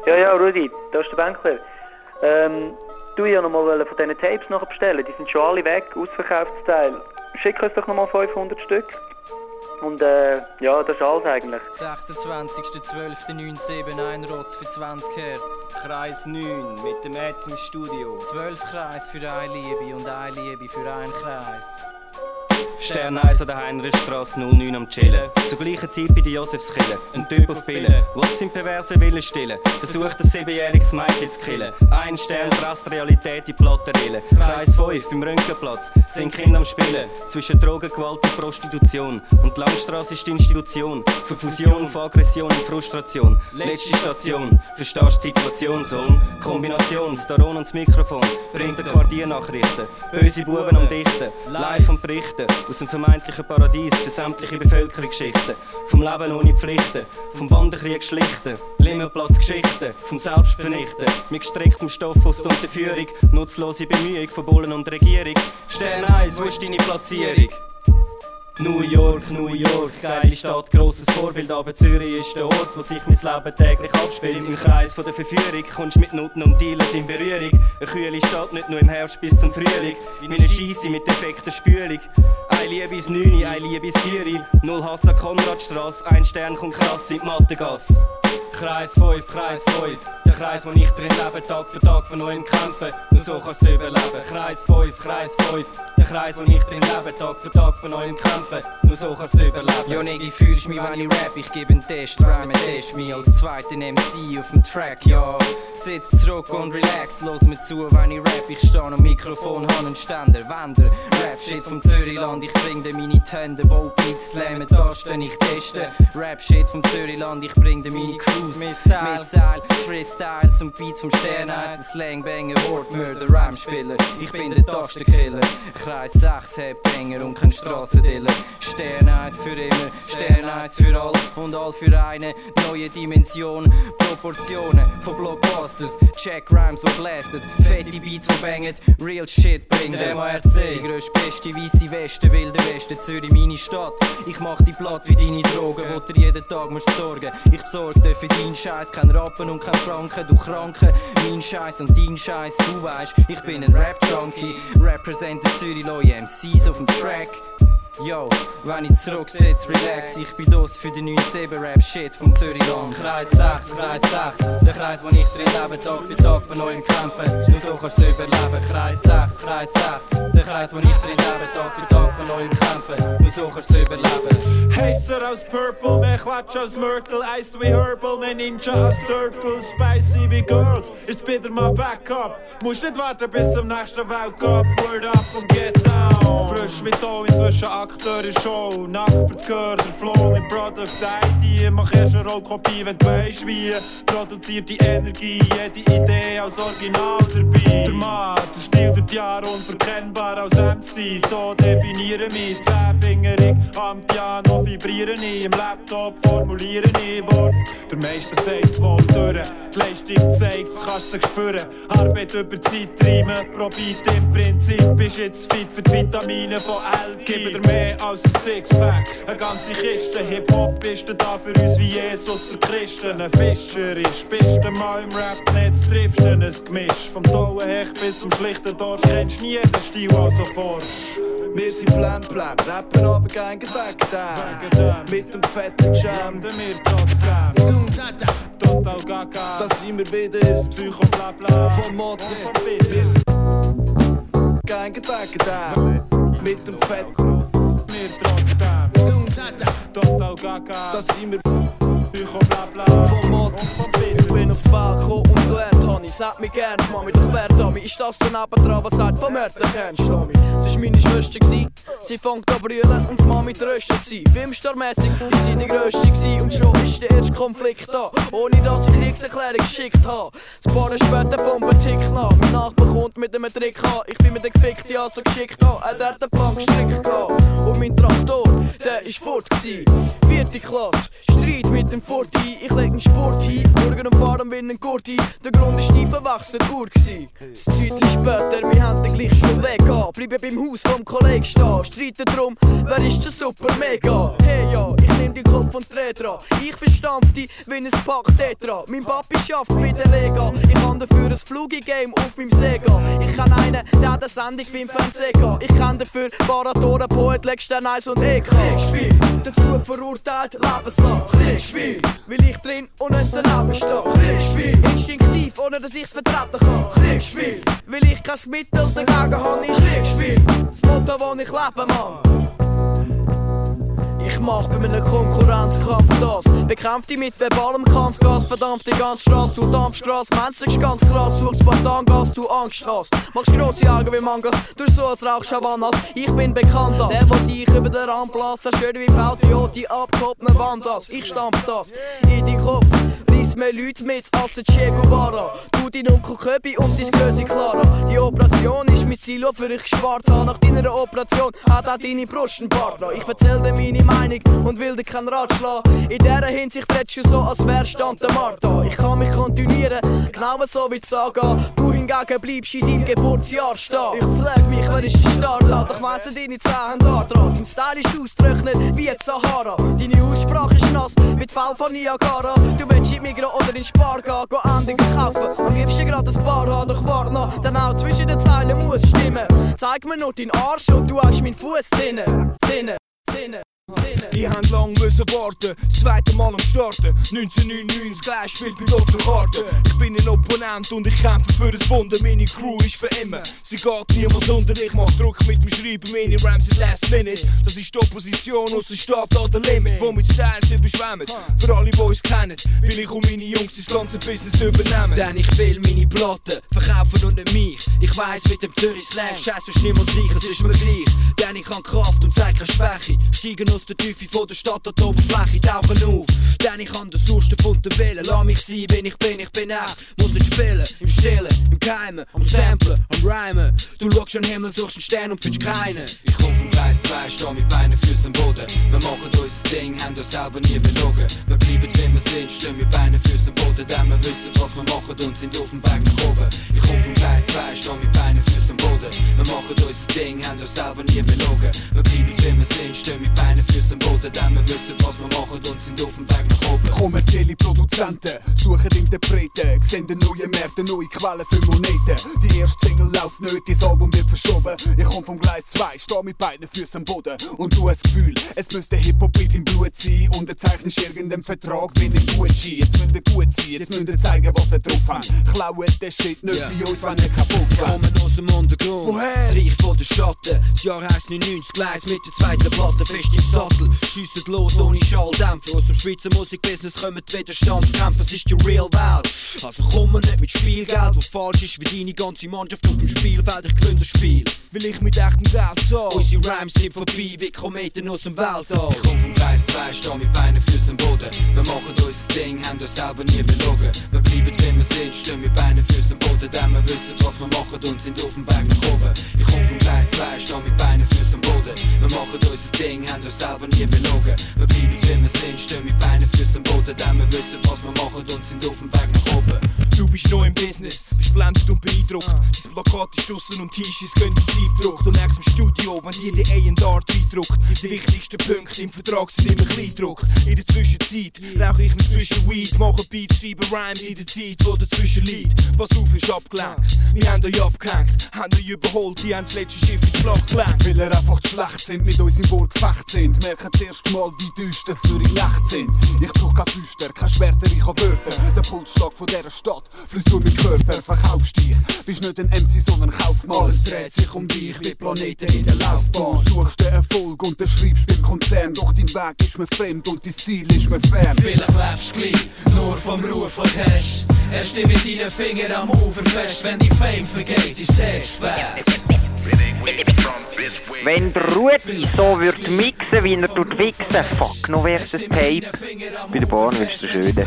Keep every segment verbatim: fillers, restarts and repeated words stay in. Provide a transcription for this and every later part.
Ja, ja, Rudi, da ist der Bänkler. Ähm, du ja noch mal von diesen Tapes nachher bestellen. Die sind schon alle weg, Ausverkaufsteil. Schick uns doch noch mal fünfhundert Stück. Und äh, ja, das ist alles eigentlich. sechsundzwanzigster zwölfter neunzehn ein Rotz für zwanzig Hertz. Kreis neun mit dem Ätz im Studio. zwölf Kreis für eine Liebe und eine Liebe für einen Kreis. Stern eins an der Heinrichstrasse null neun am Chillen. Zur gleichen Zeit bei der Josefskille. Ein Typ auf Pillen, will seinen perversen Willen stillen. Versucht ein siebenjähriges Mädchen zu killen. Ein Stern presst Realität in Plotterrillen. Kreis fünf beim Röntgenplatz sind Kinder am Spielen. Zwischen Drogen, Gewalt und Prostitution. Und die Langstrasse ist die Institution für Fusion, für Aggression und Frustration. Letzte Station, verstehst die Situation, Sohn? Kombination, Staron und das Mikrofon bringt die Quartiernachrichten. Böse Buben am Dichten, live am Berichten. Aus dem vermeintlichen Paradies für sämtliche Bevölkerungsschichten. Vom Leben ohne Pflichten, vom Bandenkrieg schlichten. Limmerplatz Geschichten, vom Selbstvernichten. Mit gestrecktem Stoff aus der Unterführung. Nutzlose Bemühung von Bullen und Regierung. Stern eins, wo ist deine Platzierung? New York, New York, geile Stadt, grosses Vorbild, aber Zürich ist der Ort, wo sich mein Leben täglich abspielt. Im Kreis von der Verführung kommst mit Nutten und Dealers in Berührung. Eine kühle Stadt, nicht nur im Herbst bis zum Frühling. Wie eine Scheisse mit defekter Spülung. Ein Liebe ist neun, ein Liebe ist vier. Null Hass an Konradstrasse, ein Stern kommt krass in die Mattengasse. Kreis fünf, Kreis fünf, der Kreis, wo ich drin lebe, Tag für Tag von neuem kämpfen, nur so kannst du überleben. Kreis fünf, Kreis fünf, der Kreis, wo ich drin lebe, Tag für Tag von neuem kämpfen, nur so kannst du überleben. Ja, Niggi, fühlst mich, wenn ich rap, ich gebe einen Test, Rhyme test mich als zweiten M C auf dem Track, ja. Sitz zurück und relax, los mir zu, wenn ich rap, ich steh am Mikrofon, han einen Ständer, Wender, Rap-Shit vom Zürichland, ich bring dir meine Hände, Baubeats, Slammen, Tasten, ich teste, Rap-Shit vom Zürichland, ich bring dir meine Crews, Missile, Missile, Freestyles und Beats vom Stern eins, Slangbanger, Wortmörder, Rhyme-Spieler, ich bin der Tastenkiller, Kreis sechs, Headbanger und kein Strassendealer, Stern eins für immer, Stern eins für all und all für eine, neue Dimension, Proportionen von Blockbusters, Check Rhymes und blasted, fette Beats die bangen, real shit bringt M A R C, die grösste beste weisse Westen, wilde Westen, Zürich meine Stadt, ich mach die platt wie deine Drogen, wo dir jeden Tag musst besorgen, ich besorg dir für deinen Scheiß, kein Rappen und kein Franken, du Kranke, mein Scheiß und dein Scheiß, du weißt, ich bin ein Rap-Junkie, represente Zürich, neue M Cs auf dem Track. Yo, wenn ich zurücksitz, relax, ich bin das für den neun sieben Rap-Shit vom Zürichland. Kreis sechs, Kreis sechs, der Kreis, wo ich drin lebe, Tag für Tag von neuem kämpfen, nur so kannst du überleben. Kreis sechs, Kreis sechs, der Kreis, wo ich drin lebe, Tag für Tag von neuem kämpfen, nur so kannst du überleben. Heißer als Purple, mehr Quatsch als Myrtle, iced wie Herbal, mehr Ninja als Turtle, spicy wie Girls, ist bitter mal Backup, musst nicht warten bis zum nächsten Weltcup, word up und get down, frisch wie Tau inzwischen Akteur in Show, nackt für das Gehör, der Flow mit Product I D, mach erst eine Rollkopie, wenn du weisst wie, produziert die Energie, jede Idee als Original dabei. Der Mann, der Stil durch die Jahre unverkennbar als M C, so definiere mich, zehnfingerig am Piano, vibriere ich, im Laptop formuliere ich Wort. Der Meister sagt's voll durch, die Leistung zeigt's, kannst sich spüren, Arbeit über Zeit treiben, pro Beat im Prinzip, bist jetzt fit für die Vitamine von L G. Gib dir mehr als ein Sixpack, eine ganze Kiste. Hip-Hop ist da für uns wie Jesus für Christen. Ein Fischer ist, bist du mal im Rap-Netz, triffst du ein Gemisch. Vom Tauenhecht bis zum schlichten Dorf, kennst nie jeden Stil, also forsch. Wir sind Plan Plan, rappen aber gern wegen dem. Mit dem fetten Jam, der mir trotzdem. Total Gaga, da sind wir wieder. Psycho bla bla, vom Motto. Wir sind gern wegen dem. Mit dem fetten mir trotzdem. Total Gaga, da sind wir. Psycho bla bla, vom Motto. Ich bin auf die Welt gekommen und gelernt, Honey. Sag mir gern, Mami, doch wer da ist das so nebendran, was seit von Mörder kennst, Tommy? Sie war meine Schwester, sie fängt an brüllen und die Mami tröstet sie. Filmstarmässig, ist sie die Grösste gewesen und schon ist der erste Konflikt da, ohne dass ich Kriegserklärung geschickt habe. Ein paar Jahre später Bombe tickt nach, mein Nachbar kommt mit einem Trick an. Ich bin mit dem Gefickten ja so geschickt an, er hat den Plan gestrickt gehabt. Und mein Traktor, der ist fort gewesen. Vierte Klasse, Streit mit dem Forti, ich leg den Sport hin, Bürger und fahren wie ein Gurti. Der Grund ist die verwachsene Uhr gsi. Das Zeitchen später, wir haben den gleich schon weg an. Bleiben beim Haus vom Kollegen stehen, streiten drum, wer ist der super mega? Hey ja, ich nehm den Kopf und dreh dran. Ich verstand Hälfte wie ein Pack Tetra. Mein Papi schafft bei der Lega. Ich kann dafür ein Flugi-Game auf meinem Sega. Ich kenn einen, der hat eine Sendung beim Fernsehen geht. Ich kenn dafür Baratoren, Poet, Legstern, Eis und E K. Kriegsspiel, dazu verurteilt, lebenslang. Kriegsspiel, will ich drin und nicht daneben stehen. Kriegsspiel, instinktiv, ohne dass ich's vertreten kann. Kriegsspiel, will ich kein Mittel dagegen haben. Ich Kriegsspiel, das Motto, wo ich lebe, Mann. Ich mach bei einem Konkurrenzkampf das. Bekämpf dich mit verbalem Kampfgas. Verdammt die ganze Straße, du Dampfstraße. Menschlich ganz krass, suchst Spartangas, du Angst hast. Machst grosse Augen wie Mangas, du so als Rauchschavannas. Ich bin bekannt als der, der dich über den Rand bläst. Zerstört wie V T O, die abgehobene Wandas. Ich stampf das in deinen Kopf. Reiss mehr Leute mit als der Che Guevara. Du, dein Onkel Köbi und dein Grösse Clara. Die Operation ist mein Ziel, wofür ich gespart habe. Nach deiner Operation hat auch deine Brust einen Partner. Ich erzähl dir meine Meinung und will dir keinen Rat schlagen. In dieser Hinsicht redest du so, als wär Stand der Martha. Ich kann mich kontinuieren, genau so wie die Saga. Du hingegen bleibst in deinem Geburtsjahr stehen. Ich frag mich, wer ist der Startler? Doch weiss du deine Zehen haben da dran. Dein Style ist ausgetrocknet wie die Sahara. Deine Aussprache ist nass mit Fell von Niagara. Du willst in Migros oder in Spar gehen, go Änderungen kaufen. Am liebsten gerade ein paar haben, doch warte noch. Denn auch zwischen den Zeilen muss stimmen. Zeig mir nur deinen Arsch und du hast meinen Fuß drinnen. Drinnen, drinnen. Ich hab lang müssen warten, das zweite Mal am Starten. neunzehnhundertneunundneunzig, gleich spielt bei offener Karte. Ich bin ein Opponent und ich kämpfe für ein Wunder. Meine Crew ist für immer, sie geht niemals unter. Ich mach Druck mit dem Schreiben, meine Rhymes sind last minute. Das ist die Opposition aus der Stadt an der Limit, wo mit Styles überschwemmen. Für alle, die uns kennen, will ich und meine Jungs das ganze Business übernehmen. Denn ich will meine Platten verkaufen und nicht mich. Ich weiss, mit dem Zürich Slang, scheiß ist niemals gleich, es ist mir gleich. Denn ich hab Kraft und zeig keine Schwäche. Steigen aus der Tiefe von der Stadt an die Oberfläche, tauchen auf. Denn ich kann den Sursten von der Wille. Lass mich sein, wenn ich bin, ich bin echt. Muss nicht spielen, im Stillen, im Geheimen, am Samplen, am Rhymen. Du schaust an den Himmel, suchst einen Stern und findest keinen. Ich komm vom Gleis zwei, steh mit Beinen, Füßen am Boden. Wir machen unser Ding, haben uns selber nie belogen. Wir bleiben wie wir sind, stehen mit Beinen, Füßen am Boden. Denn wir wissen, was wir machen und sind auf dem Weg nach oben. Ich komm vom Gleis zwei, steh mit Beinen, Füßen am Boden. Wir machen unser Ding, haben uns selber nie belogen. Wir bleiben wie wir sind, stehen mit Beinen, Füßen am Boden. Denn wir wissen, was wir machen und sind auf dem Weg nach oben. Kommerzielle Produzenten suchen Interpreten, sehen neue Märkte, neue Quellen für Moneten. Die erste Single läuft nicht, das Album wird verschoben. Ich komm vom Gleis zwei, steh mit beiden Füßen am Boden. Und du hast das Gefühl, es müsste Hip-Hop in deinem Blut sein. Unterzeichnest irgendeinen Vertrag, wenn ich gut schien. Jetzt müsst ihr gut sein, jetzt müsst ihr zeigen, was ihr drauf habt. Klauen den Shit nicht yeah. Bei uns, wenn ihr kaputt geht. Wir kommen aus dem Untergrund, woher? Das Reich von der Schatten. Das Jahr heisst neunundneunzig, Gleis mit der zweiten Platte, fest im Sattel. Schiessen los ohne Schalldämpfer. Aus dem Schweizer Musikbusiness kommen die Widerstandskämpfer. Es ist die Real Welt. Also komm nicht mit Spielgeld, was falsch ist wie deine ganze Mannschaft auf dem Spielfeld. Ich gewinne das Spiel, will ich mit echtem Geld zahlen. Unsere Rhymes sind vorbei wie Kometen aus dem Weltall. Ich komm vom Gleis zwei, steh mit Beinen, Füßen am Boden. Wir machen unser Ding, haben uns selber nie belogen. Wir bleiben wie wir sind, stehen mit Beinen, Füßen am Boden. Denn wir wissen, was wir machen und sind auf dem Weg nach oben. Ich komm vom Gleis zwei, steh mit Beinen, Füßen am Boden. Wir machen unser Ding, haben uns selber nie belogen. Wir bleiben wie wir sind, stehen mit Beinen, Füßen am Boden. Denn wir wissen, was wir machen und sind auf dem Weg nach oben. Du bist neu im Business, bist blendet und beeindruckt. Dein Plakat ist draussen und T-Shirts gehen in die Zeitdruck. Du merkst im Studio, wenn dir die A und R reindruckt. Die wichtigsten Punkte im Vertrag sind immer Kleindruck. In der Zwischenzeit rauche ich mir zwischen Weed, mache Beats, schreibe Rhymes in der Zeit, wo dazwischen liegt. Pass auf, ist abgelenkt, wir haben euch abgehängt, haben euch überholt, die haben das letzte Schiff in die Flach gelenkt. Weil ihr einfach zu schlecht sind, mit uns im Vorgefecht sind. Merken das erste Mal, wie düster Zürich Nacht sind. Ich brauch kein Flüster, kein Schwerter, ich hab Wörter. Der Pulsschlag von dieser Stadt fließt durch meinen Körper, verkaufst dich. Bist nicht ein M C, sondern Kaufmann. Alles dreht sich um dich wie Planeten in der Laufbahn. Du suchst den Erfolg und schreibst beim Konzern. Doch dein Weg ist mir fremd und dein Ziel ist mir fern. Vielleicht lebst du gleich nur vom Ruf von Cash. Erst mit deinen Fingern am Ufer fest. Wenn die Fame vergeht, ist sehr schwer. Wenn der Rudi so würde mixen, wie er tut wichsen, fuck, noch wär's ein Tape. Bei der Bahn ist der Schöne.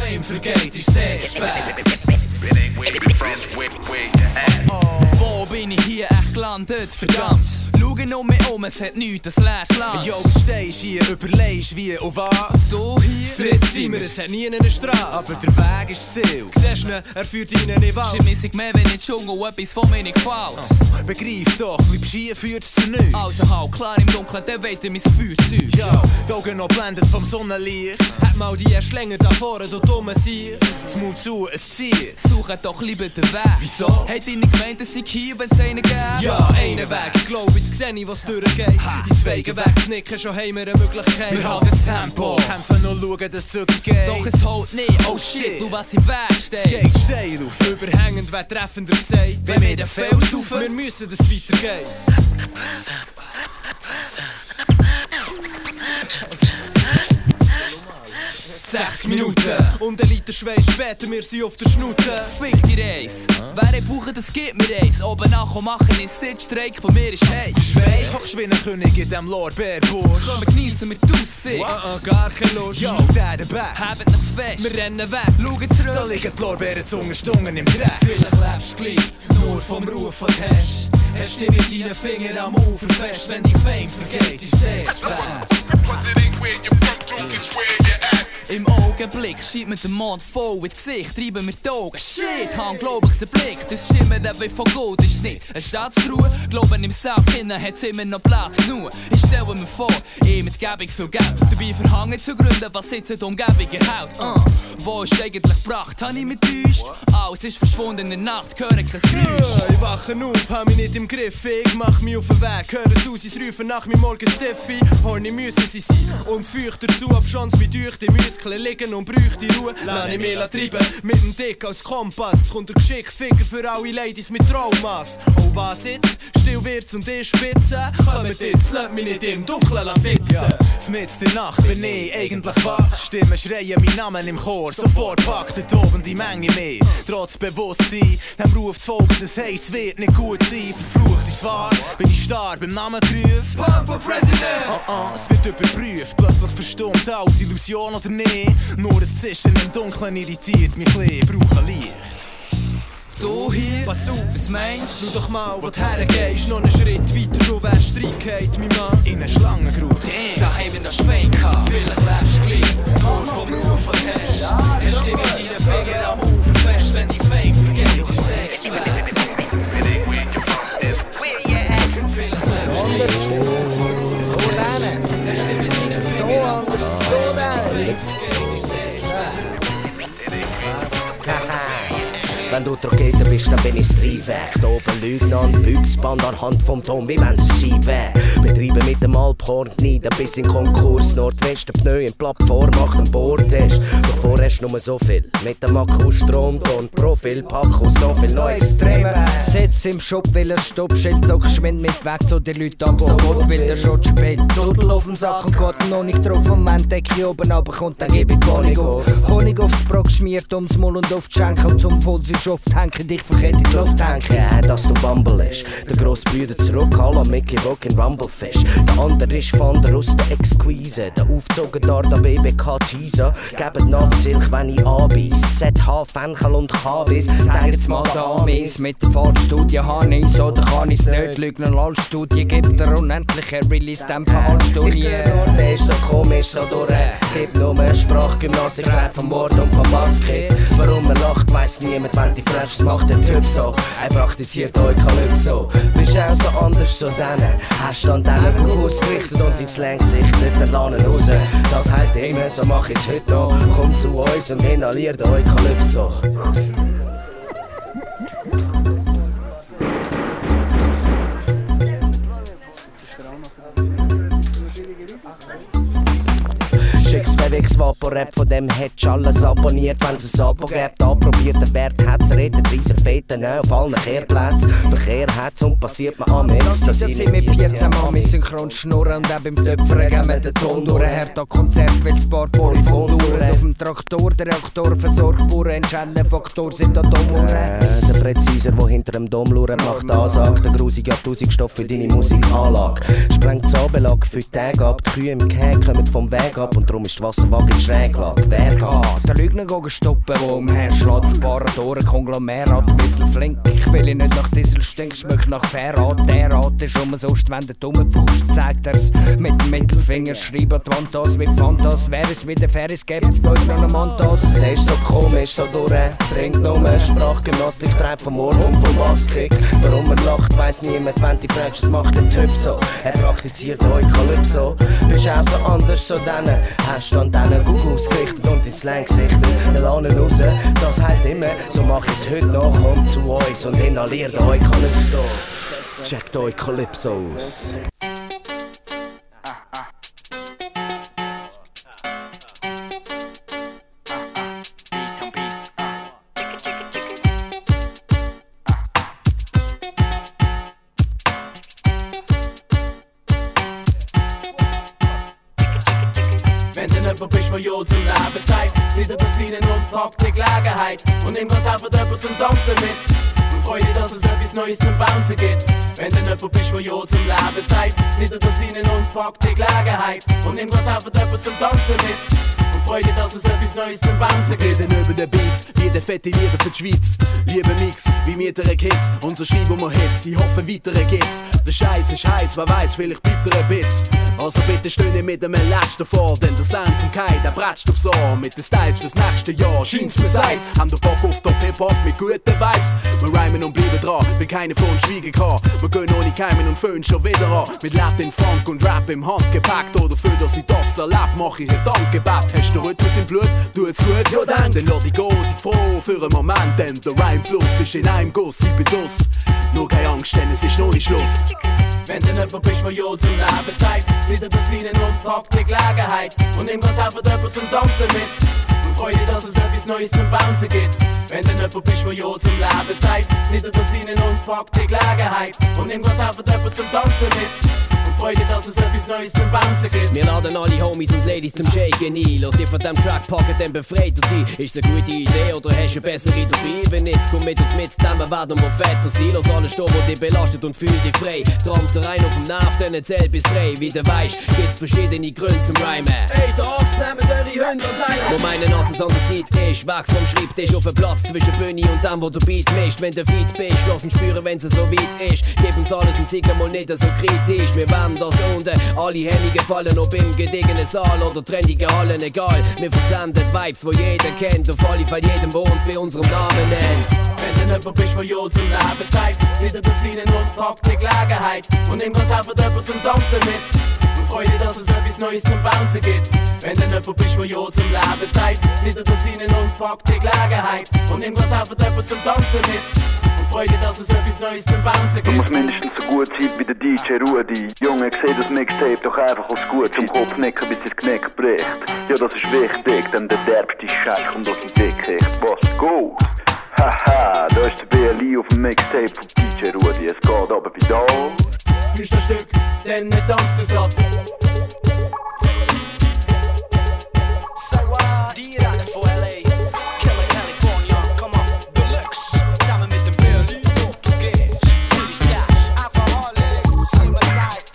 Wo bin ich hier echt gelandet? Verdammt! schauen um mich um, es hat nichts, ein leeres Land. Jo, du stehst hier, überlegst wie und was. Du hier? Fritz Simmer, es hat nie eine Straße. Aber der Weg ist das Ziel. Siehst du, er führt ihn in den Wald. Schimissig mehr, wenn ich Dschungel etwas von mir nicht gefällt. Oh, begreif doch, bleibst hier, führt's zu nichts. Also halt klar im Dunkeln, der weht mein Feuerzeug. Ja, die Augen noch blendet vom Sonnenlicht. Hat mal die erst länger da vorne, du dumme Sieg. Das Mut zu, es zieht. Suche doch lieber den Weg. Wieso? Hat deine Gemeinde sich hier, wenn's einen gibt? Ja, einen Weg, ich glaub, jetzt seh ich, was durchgeht. Die Zweigen wegknicken, schon haben wir eine Möglichkeit. Wir haben das Tempo. Kämpfen und schauen, dass es zurückgeht. Doch es holt nicht, oh shit, du was im Weg steht. Es geht steil auf, überhängend, wer treffender gesagt. Wenn wir den Fels saufen, wir müssen, dass es weitergeht. sechzig Minuten und ein Liter Schweiß später, wir sind auf der Schnute. Fick die Reis, wer ein Bauch, das gibt mir eins. Oben nachher machen ist Sitzstreik, von mir ist heiß. Schweig, hockst wie ein König in dem Lorbeerbusch. Komm, wir geniessen mit Aussicht. Uh -uh, gar keine Lust, ja, der der Back. Habt noch fest, wir rennen weg. Schaut zurück, da liegen die Lorbeeren zungenstungen im Dreck. Vielleicht lebst du gleich, nur vom Ruf, was hast. Hast dich mit deinen Fingern am Ufer fest, wenn die Fame vergeht, ist es spät. Im Augenblick schiebt mir der Mond voll ins Gesicht, treiben mir die Augen. Shit, hab glaub ich Blick, das Schimmer der wie von Gold ist nicht eine Staatsruhe. Glauben im Sack innen hat's immer noch Platz genug. Ich stelle mir vor, ich mit Gebung viel Geld, dabei verhangen zu gründen, was jetzt die Umgebung erhält. Uh, wo ist eigentlich gebracht, hab ich mich täuscht? Alles ist verschwunden in der Nacht, höre kein Geräusch. Ja, ich wache auf, hab mich nicht im Griff, ich mach mich auf den Weg. Höre Susis rufen nach mir morgen Steffi, horny müssen sie sein. Und feucht dazu, ab Chance wie durch die Muskeln liegen und bräuchte Ruhe. Lass ich mich treiben, mit dem Dick als Kompass. Es kommt der Geschickficker für alle Ladies mit Traumas. Oh was jetzt? Still wird's und ich spitze. Kommt jetzt, lass mich nicht im Dunkeln sitzen. Ja, mitten in der Nacht bin ich eigentlich wach. Stimmen schreien meinen Namen im Chor. Sofort packt dort oben die Menge mehr. Trotz Bewusstsein, dem Ruf zu folgen, das heisst, es wird nicht gut sein. Verflucht ist wahr, bin ich starr beim Namen gerufen. Pump for President! Oh oh, es wird überprüft, plötzlich verstummt alles Illusion oder nicht. Nur das Zischen im Dunkeln irritiert mich ein bisschen, brauche Licht. Du hier, pass auf, was meinst du? Schau doch mal, wo du hergehst, noch einen Schritt weiter, du wärst Streikheit, mein Mann. In eine Schlangengrube. Da haben wir noch Schwein gehabt. Vielleicht lebst du gleich, nur vom Ruf, was hast. Hast dich mit deinen Fingern am Ufer fest, wenn die Fame vergeht, ist es spät. Vielleicht lebst du gleich, nur vom Ruf, was hast. Hast dich mit deinen Fingern am Ufer fest, wenn die Fame vergeht, ist es spät. Wenn du Tragete bist, dann bin ich das Triebwerk. Da oben Lügner und Büchsband anhand vom Ton, wie wenn es sein wär. Betreiben mit dem Alphorn nieder bis in Konkurs. Nordwesten Pneu in Plattform macht den Bohrtest. Doch vorher hast du nur so viel. Mit dem Akku Stromton, Profil, Packus, noch viel noch extrem. Sitz im Shop, will ein Stoppschild, so geschwind mit weg zu den Leuten ab. So Gott will der Schott spielt. Dudel auf dem Sack und geht noch nicht drauf. Am Moment Decke hier oben runterkommt, dann gebe ich Honig auf. Honig aufs Brot geschmiert, ums Maul und auf die Schenkel. Zum Puls ist oft hängen, dich verkehrt in die Luft hängen. Ja, dass du Bumble ist. Der grosse Brüder zurück, hallo Mickey Rock in Rumblefish. Der andere ist von der aus der Exquise. Der aufgezogen Darda B B K Teaser. Gebt nach Silk, wenn ich anbeiss. Z H, Fenchel und Kabis. Zeig jetzt mal den Amis. Mit der Fahrtstudie habe ich's oder kann ich's nicht. Lügnen als Studie gibt der unendliche Release-Tempo als Studie. Der ist so komisch, so durch. Gib nur mehr Sprachgymnase, ich werd vom Mord und vom Basket. Warum er lacht, weiss niemand, wenn die Flash macht der Typ so. Er praktiziert Eukalypso. Bist auch so anders zu denen. Hast dann deinen gut ausgerichtet und ins Slang gesichtet, dann lassen raus. Das heilt immer, so mach ich's heute noch. Komm zu uns und inhalier den Eukalypso. Schick's mir X Vapor-Rap, von dem hättest alles abonniert, wenn's ein Abo gibt. Approbierter Wert hat's, redet riesen Feten auf allen Kehrplätzen. Verkehr hat's und passiert mir am X. Das ist jetzt mit vierzehn Mami synchron schnurren und auch beim Töpfern geben wir den Ton durch. Hertha Konzert, weil das Paar Polyphon dauert. Auf dem Traktor, der Reaktor versorgt Bauern, entscheidende Faktor sind Atomuhren. Äh, der Präziser, der hinter dem Dom lauert, macht Ansage. Der grusige Tausendstoff für deine Musikanlage. Sprengt das Anbelag für die Tage ab. Die Kühe im Käse kommen vom Weg ab und darum ist die Wasser Wasserwagen schräg lässt. Wer geht? Der Lügner gehen stoppen, wo umherschlägt. Das Barradoren, Konglomerat, ein bisschen flink. Ich will ihn nicht nach Diesel stinken, schmeckt nach Verrat. Der Rat ist umsonst, wenn der dumme Pfust zeigt er's. Mit dem Mittelfinger schreibt die Wand das mit Fantas. Wer es wieder Ferris gibt, es bleibt noch ein Mantas. Der ist so komisch, so durch, bringt nur Sprachgymnastik, treibt vom Ohr und vom Basskick. Warum er lacht, weiss niemand, wenn die fragst, was macht der Typ so? Er praktiziert Eukalypso. Bist auch so anders, so denen. Hast du an denen gut ausgerichtet und ins Slang gesichtet. Lass ihn raus, das halt immer. So mach ich's heute noch, kommt zu uns und inhaliert Eukalypso. Checkt Eukalypso aus. Von Jo zum Leben sagt, sieht er das ihnen und packt die Gelegenheit und nimmt ganz einfach jemand zum Tanzen mit und freut dich, dass es etwas Neues zum Bouncen gibt. Wenn du jemand bist, der Jo zum Leben sagt, sieht er das ihnen und packt die Gelegenheit und nimmt ganz einfach jemand zum Tanzen mit und freut dich, dass es etwas Neues zum Bouncen gibt. Reden über den Beats, wie der fette Lieder für die Schweiz. Liebe Mix, wie mehrere Kids, und so schreiben wir Hits, ich hoffe weitere geht's. Der Scheiß ist heiß, wer weiß, vielleicht bleibt er ein Bitz. Also bitte steh nicht mit einem Laster vor, denn der Sound vom Kai, der bratscht aufs Ohr. Mit den Styles fürs nächste Jahr, scheint's mir seid. Haben wir Bock auf Top-Hip-Hop mit guten Vibes. Wir rhymen und bleiben dran, will keine von uns schweigen kann. Wir gehen ohne Keimen und föhnen schon wieder an. Mit Latin, Funk und Rap im Handgepäck. Oder für dass ich das erlebt, mach ich ein Dankgebet. Hast du Rhythmus im Blut, tut's gut, ja dann. Dann lass dich gehen, sei froh für einen Moment, denn der Rhyme-Fluss ist in einem Guss, ich bin das. Nur keine Angst, denn es ist noch nicht Schluss. Wenn du jemand bist, der Jo zum Leben sagt, sieht er das ihnen und packt die Gelegenheit und nimmt ganz einfach jemand zum Tanzen mit und freut dich, dass es etwas Neues zum Bouncen gibt. Wenn du jemand bist, der Jo zum Leben sagt, sieht er das ihnen und packt die Gelegenheit und nimmt ganz einfach jemand zum Tanzen mit und freut dich, dass es etwas Neues zum Bouncen gibt. Wir laden alle Homies und Ladies zum Shaken ein. Lass dich von dem Track packen, dann befreit er dich. Ist es eine gute Idee oder hast du eine bessere dabei? Wenn nicht, komm mit uns mit, zusammen werden wir fetter sein. Lass alles stehen, was dich belastet und fühl dich frei. Trampt rein auf dem Nerv, dann erzähl bis drei. Wie du weisst, gibt's verschiedene Gründe zum Rhymen. Ey, der Axt nehmen eure Hände allein. Wo meine Nase an der Zeit ist, weg vom Schreibtisch auf den Platz zwischen Bühne und dem, wo der Beat mischt. Wenn du weit bist, lass ihn spüren, wenn's so weit ist. Gib uns alles und zeig mal nicht so kritisch. Wir werden das da unten, alle Hemmungen fallen, ob im gediegenen Saal oder trendigen Hallen, egal. Wir versenden Vibes, wo jeder kennt, auf alle Fall jedem, wo uns bei unserem Namen nennt. Wenn du jemand bist, der Jo zum Leben sagt, sieht er das ihnen und packt die Gelegenheit und nimmt ganz einfach jemand zum Tanzen mit und freut dich, dass es etwas Neues zum Bouncen gibt. Wenn du jemand bist, der Jo zum Leben sagt, sieht er das ihnen und packt die Gelegenheit und nimmt ganz einfach jemand zum Tanzen mit und freut dich, dass es etwas Neues zum Bouncen gibt. Du musst mindestens so gut sein wie der D J Rudi. Junge, ich seh das Mixtape doch einfach als gut zum Kopfnicken, bis das Knick bricht. Ja, das ist wichtig, denn der derbste Scheiß kommt aus dem Dickicht. Was go? Haha, da ist der B L I auf dem Mixtape von D J Rudi. Es geht aber wie da. Fühlst das Stück, denn nicht tanzt du satt. Say what? Direkt von L A, Killer California, come on, Deluxe. Zusammen mit dem B L I, du gehst, Dizzy Scotch, Alcoholic, Suicide.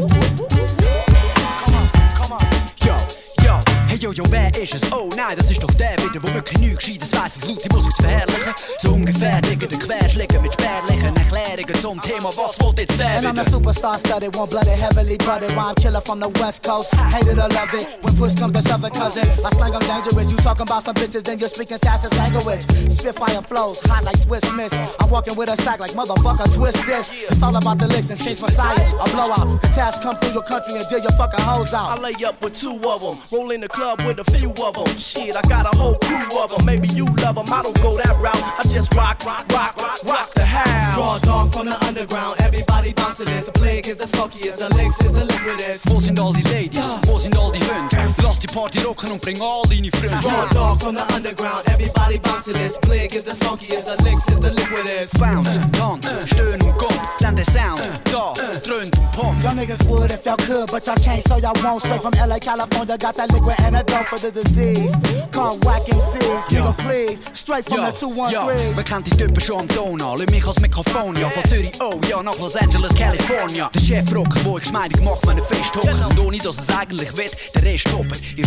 Come on, come on. Yo, yo, hey yo, yo, wer ist es? Oh nein, das ist doch der wieder, wo wirklich nichts Gescheites weiss. Es Lucy muss uns verherrlichen. So ungefähr liegen der Querschläger mit spärlichen Erklärungen zum Thema, was wollt jetzt der wieder? And I'm a superstar studded, warm-blooded, heavily budded rhyme killer from the west coast. Hate it or love it, when push comes to shove it, cousin. I slang I'm dangerous, you talking about some bitches, then you're speaking Tassa's language. Spitfire flows, hot like Swiss Miss. I'm walking with a sack like motherfucker, twist this. It's all about the licks and she's Messiah, a blowout. The task come through your country and deal your fucking hoes out. I lay up with two of them, roll in the club with a few of them. Shit, I got a whole crew of them. Maybe you love them, I don't go that route. I just rock, rock, rock, rock, rock the house. Raw dog from the underground, everybody bounce to this. The plague is the smokiest, the licks is the liquidest. Wo sind all die Ladies? Wo sind all die Hunde? Lass die Party rocken und bring all deine Freunde. Raw dog from the underground, everybody bounce to this. Plague is the smokiest, the licks is the liquidest. Bounce, tanz, stöhn und kommt, dann der Sound, da, dröhnt und pumpt. Y'all niggas would if y'all could, but y'all can't, so y'all won't. Straight from L A, California, got that liquid antidote for the disease. Can't whack M Cs, nigga please. Straight from the two one three. Man kennt die Typen schon am Ton an. Lass mich als Mikrofon, ja. Von Zürich, oh ja, nach Los Angeles, California. Der Chefrocker, wo ich Geschmeidung macht, wenn er fest hockt. Und ohne, dass es eigentlich wird, der Rest hoppert. Ihr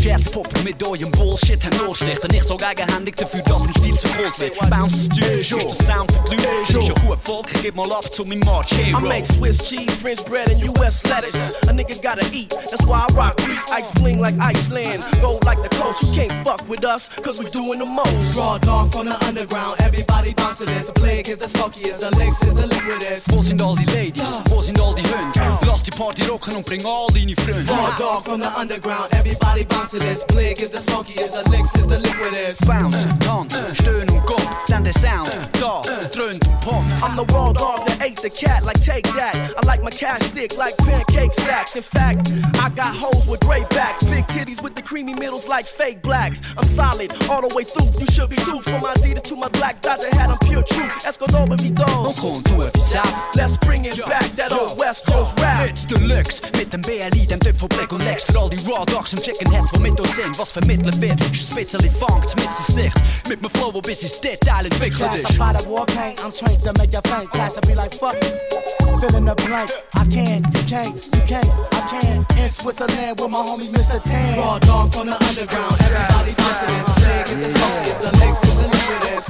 Scherzpopper mit eurem Bullshit haben losstecht. Und ich so eigenhändig dafür, dass mein Stil zu groß wird. Bounce Studio ist der Sound für die Leute. Ist ja gut, Volk, ich geb mal ab zu meinem March Hero. I make Swiss cheese, French bread and U S lettuce. A nigga gotta eat, that's why I rock beats. Ice bling like Iceland, gold like the coast. You can't fuck with us, cause we doing the most. Raw dog from the underground, everybody bounce to this. The plague is the smokiest, the licks is the liquidest. Wo sind all die Ladies? Wo sind all die Hunde? Lass die Party rocken und bring all deine Freunde. Raw dog from the underground, everybody bounce to this. Plague is the smokiest, the licks is the liquidest. Bounce, tanz, stöhn und guck, dann der Sound, da, dröhnt und pumpt. I'm the raw dog that ate the cat, like take that. I like my cash thick like pancake stacks. In fact, I got hoes with great backs, big titties with the creamy middles like fake blacks. I'm solid all the way through, you should be too. From my Adidas to my black dot, that had I'm pure truth. Escort over me Don't come to etwas ab. Let's bring it back, that old West Coast rap. It's Deluxe, mit dem B L I, dem Typ von Black und Lex. Für all die Raw Dogs und Chicken Heads, die mit uns sind. Was vermittelt wird, ist ein bisschen Funk, mit der Sicht. Mit meinem Flow, wo bis ins Detail entwickelt Class, ist. I buy the war paint, I'm trained to make you faint. Class, I be like, fuck, fill in the blank. I can't, you can't, you can't, I can't. In Switzerland with my homie Mister Tan. Raw dog from the underground, everybody bounce to this. Plague is the smokiest, the licks is the liquidest.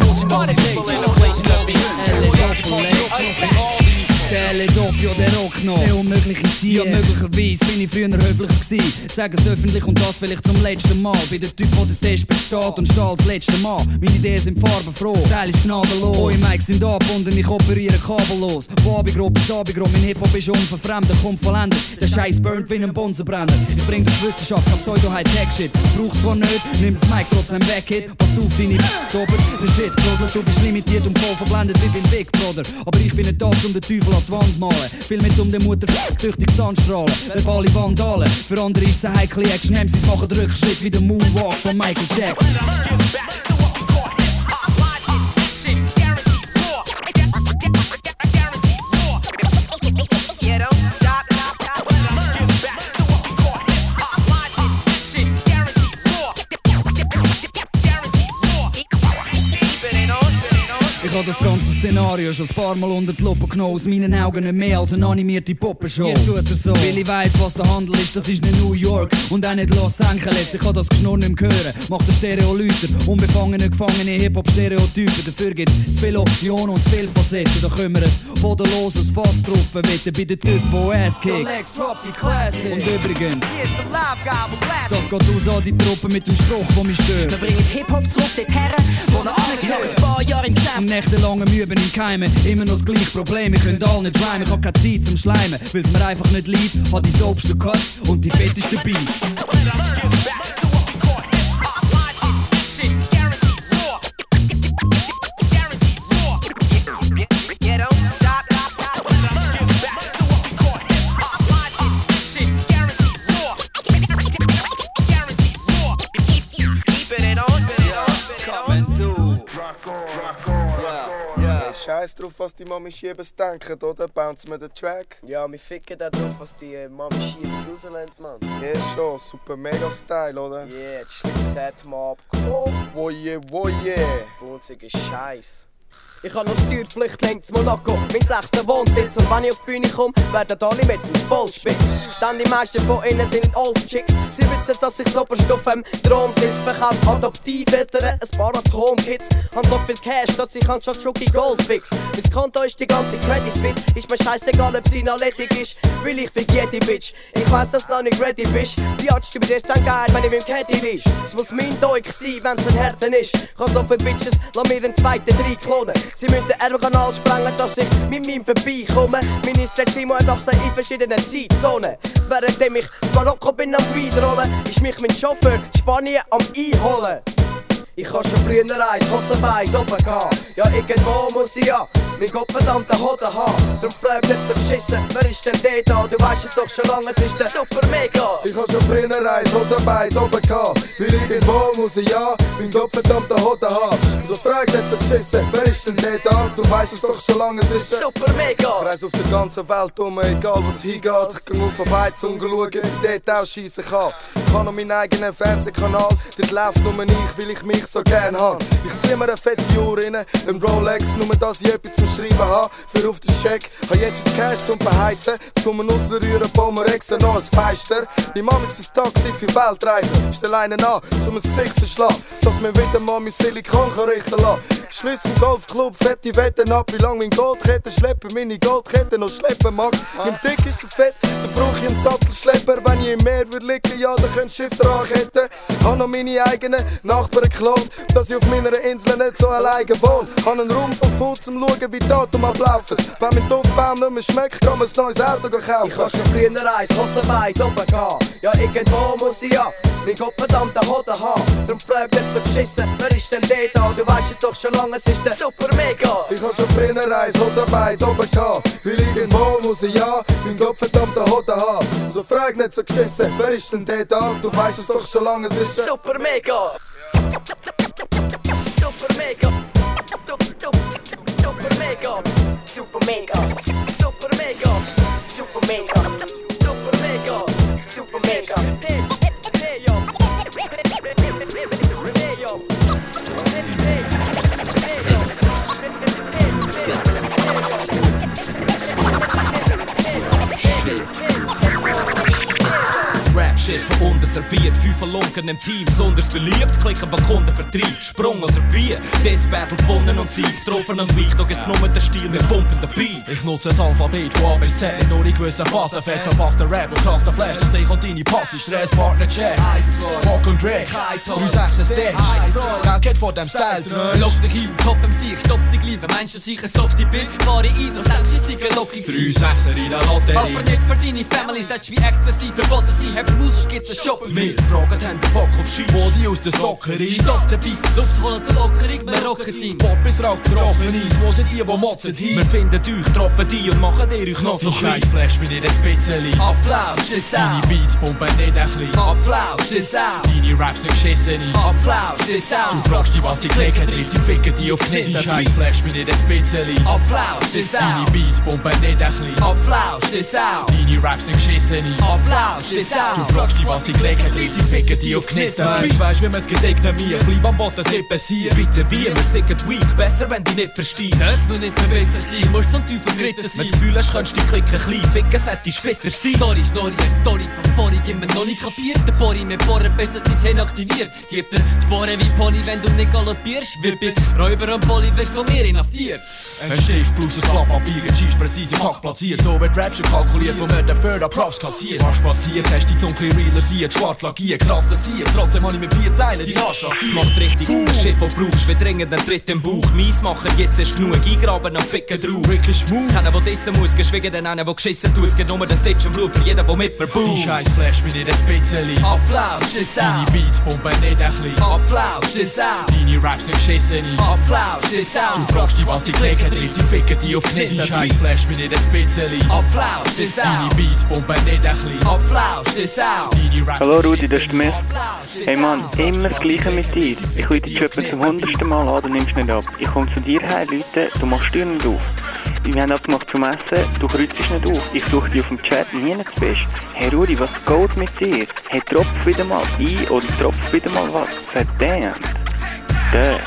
Tele doppio, der Rock noch. Der unmögliche Sieg. Ja, möglicherweise bin ich früher höflicher gewesen. Sag es öffentlich und das vielleicht zum letzten Mal. Bin der Typ, der den Test besteht und steht als letzter Mal. Meine Ideen sind farbenfroh, Style ist gnadenlos. Eure Mics sind abgebunden, ich operiere kabellos. Von Abendgrund bis Abendgrund, mein Hip-Hop ist unverfremdet, kommt vollendet. Der Scheiß burnt wie ein Bonzenbrenner. Ich bring durch Wissenschaft, kein Pseudo-High-Tech-Shit. Brauch's zwar nicht, nimm das Mic trotzdem weg, Hit. Pass auf deine Dober, der Shit, Brodler, du bist limitiert und voll verblendet wie beim Big Brother. Aber ich bin nicht da, um den Teufel an die Wand malen. Viel mit um den Mutter tüchtig Sandstrahlen. Verbale Vandalen. Für andere ist es eine heikle Action. M Cs machen den Rückschritt wie der Moonwalk von Michael Jackson. Ich hab das ganze Szenario schon ein paar Mal unter die Lupe genommen. Aus meinen Augen nicht mehr als eine animierte Puppenshow. Jetzt tut er so, weil ich weiss, was der Handel ist. Das ist nicht New York und auch nicht Los Angeles. Ich kann das Geschnurr nicht mehr hören. Macht der Stereolyter, unbefangene, gefangene Hip-Hop-Stereotypen. Dafür gibt's zu viele Optionen und zu viele Facetten. Da können wir ein bodenloses Fass drauf wetten bei den Typ, der Ass kickt. Und übrigens, das geht aus an die Truppe mit dem Spruch, der mich stört. Wir bringen Hip-Hop zurück dorthin, wo er angehört. Ein paar Jahre im Geschäft. Nächtelange Üben im Keimen, immer noch das gleiche Problem. Ich könnt alle nicht rhymen, ich hab keine Zeit zum Schleimen. Weil's mir einfach nicht liegt, hab die dopesten Cuts und die fettesten Beats. Scheiß drauf, was die Mami-Schiebers denken, oder? Bounce mir den Track. Ja, wir ficken da drauf, was die äh, Mami-Schiebers rauslässt, Mann. Ja, yeah, schon. Super Mega-Style, oder? Yeah, die Schlitz mal abgekommen. Woje, woje. Bunzige Scheiß. Ich habe noch Steuerpflicht, längt zu Monaco, mein sechster Wohnsitz. Und wenn ich auf die Bühne komme, werden alle mit ins Vollspitz. Denn die meisten von ihnen sind Old Chicks. Sie wissen, dass ich so auf dem Thron sitze. Verkaufe Adoptiveltern, ein paar Atomkids. Hab so viel Cash, dass ich an Chucky Gold fix. Mein Konto ist die ganze Credit Suisse. Ist mir scheißegal, ob sie Analytik ist. Will ich für jede Bitch. Ich weiss, dass du noch nicht ready bist. Die Arzt über dir ist dann geil, wenn ich mit dem Caddy lieg. Es muss mein Deug sein, wenn's ein Härten ist. Ich hab so viele Bitches, lass mir den zweiten drei klonen. Sie müssen den Erdogan-Kanal sprengen, dass ich mit meinem vorbeikomme. Meine Strecksimo hat Achsen in verschiedenen Zeitzonen. Währenddem ich zu Marokko bin am Weidrollen, ist mich mein Chauffeur in Spanien am Einholen. Ich kann schon früher eins Hosenbein oben gehen. Ja, irgendwo muss ich ja mein gottverdammten Hoden haben. Darum fragt nicht so geschissen, wer ist denn der da? Du weißt es doch schon lange, es ist der Super Mega. Ich kann schon früher eins Hosenbein oben gehen. Weil irgendwo muss ich ja mein gottverdammten Hoden haben. So fragt nicht so geschissen, wer ist denn der da? Du weißt es doch schon lange, es ist der Super Mega. Ich reise auf der ganzen Welt um, egal was hingeht. Ich gehe auf vorbei zum schauen, wie dort auch schiessen kann. Ich habe noch meinen eigenen Fernsehkanal, dort läuft nur ich, weil ich mich so gern hab. Ich zieh mir eine fette Uhr rein, ein Rolex, nur dass ich etwas zum unterschrieben habe, für auf den Scheck. Hab jetzt das Cash zum Verheizen, zum rausrühren, bauen wir extra noch ein Feister. Nimm amix ein Taxi für Weltreisen, stell einen an, zum ein Gesicht zu schlagen, dass mir wieder mal mein Silikon kann richten lassen. Schlüssel im Golfclub, fette Wetten ab, wie lang mein Goldkette schleppen, meine Goldkette noch schleppen mag. Im Dick ist so fett, dann brauch ich einen Sattelschlepper. Wenn ich im Meer würde liegen, ja, dann könnt Schiff dran ketten. Hab noch meine eigenen Nachbarn geklaut, dass ich auf meiner Insel nicht so alleine wohne. Hab einen Raum von Fuß zum Schauen, wie die Autos ablaufen. Wenn mein Duftbaum nicht mehr schmeckt, kann man ein neues Auto kaufen. Ich kann schon früher eins, Hose weit oben gehen. Ja, irgendwo muss ich ja mein gottverdammter Hoden haben. Darum frag nicht so geschissen, wer ist denn der da? Du weißt es doch schon lange, es ist der Super Mega. Ich kann schon früher eins, Hose weit oben gehen. Weil irgendwo muss ich ja mein gottverdammter Hoden haben. So frag nicht so geschissen, wer ist denn der da? Du weißt es doch schon lange, es ist der Super Mega. Super Mega. Super Mega. Super Mega. Super Mega. Super Mega. Super Mega. Super Mega. Hey, hey, yo. Hey, yo. Rap-Shit von unten serviert, fünf Verlunken im Team, besonders beliebt, klicken Kunden Vertrieb, Sprung oder Bier, das Battle gewonnen und Sieg, getroffen und weich, da gibt's nur den Stil mit pumpenden Beats. Ich nutze das Alphabet von A bis Z, nicht nur in gewissen Phasen, fett verpasst der Rap und krass der Flash, dass dich und deine Pass, ich Stresspartner check, Walk und Drag, drei sechs S Dash, Geld geht vor dem Style, lock dich ein, top im Sieg, stopp dich lieber, meinst du sicher softe Bild, fahre ein, so denkst du sicher lockig drei sechser in der Lotterie, aber nicht für deine Family, das ist wie exzessiv verboten sein, hab Musik gibt es Shoppen. Wir fragen, haben den Bock auf Ski, wo die aus der Sockerei, stopp den Beat, Luft holen zur Lockerung, wir rocken Team, Sport bis raucht trocken Eis, wo sind die, die motzen hier? Wir finden euch, droppen die und machen dir euch noch so klein. Flash mich nicht ein bisschen. Applaus, das auch. Deine Beats pumpen nicht ein bisschen. Applaus, das auch. Deine Raps sind geschissen. Applaus, das auch. Du fragst dich, was die Klicken drin, sie ficken die auf Knister. Scheiß Flash mich nicht ein bisschen. Applaus, das auch. Deine Beats pumpen nicht ein bisschen. Applaus, das auch. Deine Raps sind geschissen. Applaus, das auch. Du fragst dich, was die Klicken drin, sie ficken die auf Knister. Du weißt, wie man's gedeckt an mir, bleib am Boden, sippen sie. Bitte wie, wir sind weak, besser wenn du nicht verstehst. Hört's mir nicht verbessern sein, musst zum Teufel geritten sein. Wenn du das Gefühl hast, könntest du die Klicken klein ficken, solltest du fitter sein. Story, Story, Story von vorhin, immer noch nicht kapiert. Der Bori mit Bohren, bis es dein Hirn aktiviert. Gib dir die Bohren wie Pony, wenn du nicht galoppierst. Wie bei Räuber und Poli wirst von mir inhaftiert. Ein Stift plus ein Blatt Papier, ein Cheese präzise Pack platziert. So wird Rap schon kalkuliert, wo man dafür da Props kassiert. Was passiert, hast die Zunge realer sieht, schwarz lackiert, krasser sieht. Trotzdem hab ich mit vier Zeilen die Anschlag. Es macht richtig uh. Shit, wo brauchst, wie dringend einen Tritt im Bauch. Mies machen, jetzt ist genug, eingraben am Ficken drauf. Ricky Schmuck. Keiner, der dissen muss, geschwiegen den einen, der geschissen tut. Es gibt nur den Stitch im Blut für jeden, der mit mir boomt. Die Scheiß Flash mich nicht ein bisschen. Applaus, das auch. Deine Beats pumpen nicht ein bisschen. Applaus, das auch. Deine Raps sind geschissen. Applaus, das auch. Du fragst dich, was die Klicken drin, sie ficken die auf Knister. Die Scheiß Flash mich nicht ein bisschen. Applaus, das auch. Deine Beats pumpen nicht ein bisschen. Applaus, das auch. Hallo Rudi, das ist mir. Hey Mann, immer das Gleiche mit dir. Ich will dich etwa zum hundertsten Mal an, du nimmst nicht ab. Ich komme zu dir her, Leute, du machst die Tür nicht auf. Wir haben abgemacht zum Essen, du kreuzt nicht auf. Ich suche dich auf dem Chat, nie nicht bist. Hey Rudi, was geht mit dir? Hey, tropf wieder mal ein oder tropf wieder mal was. Verdammt. Dörr.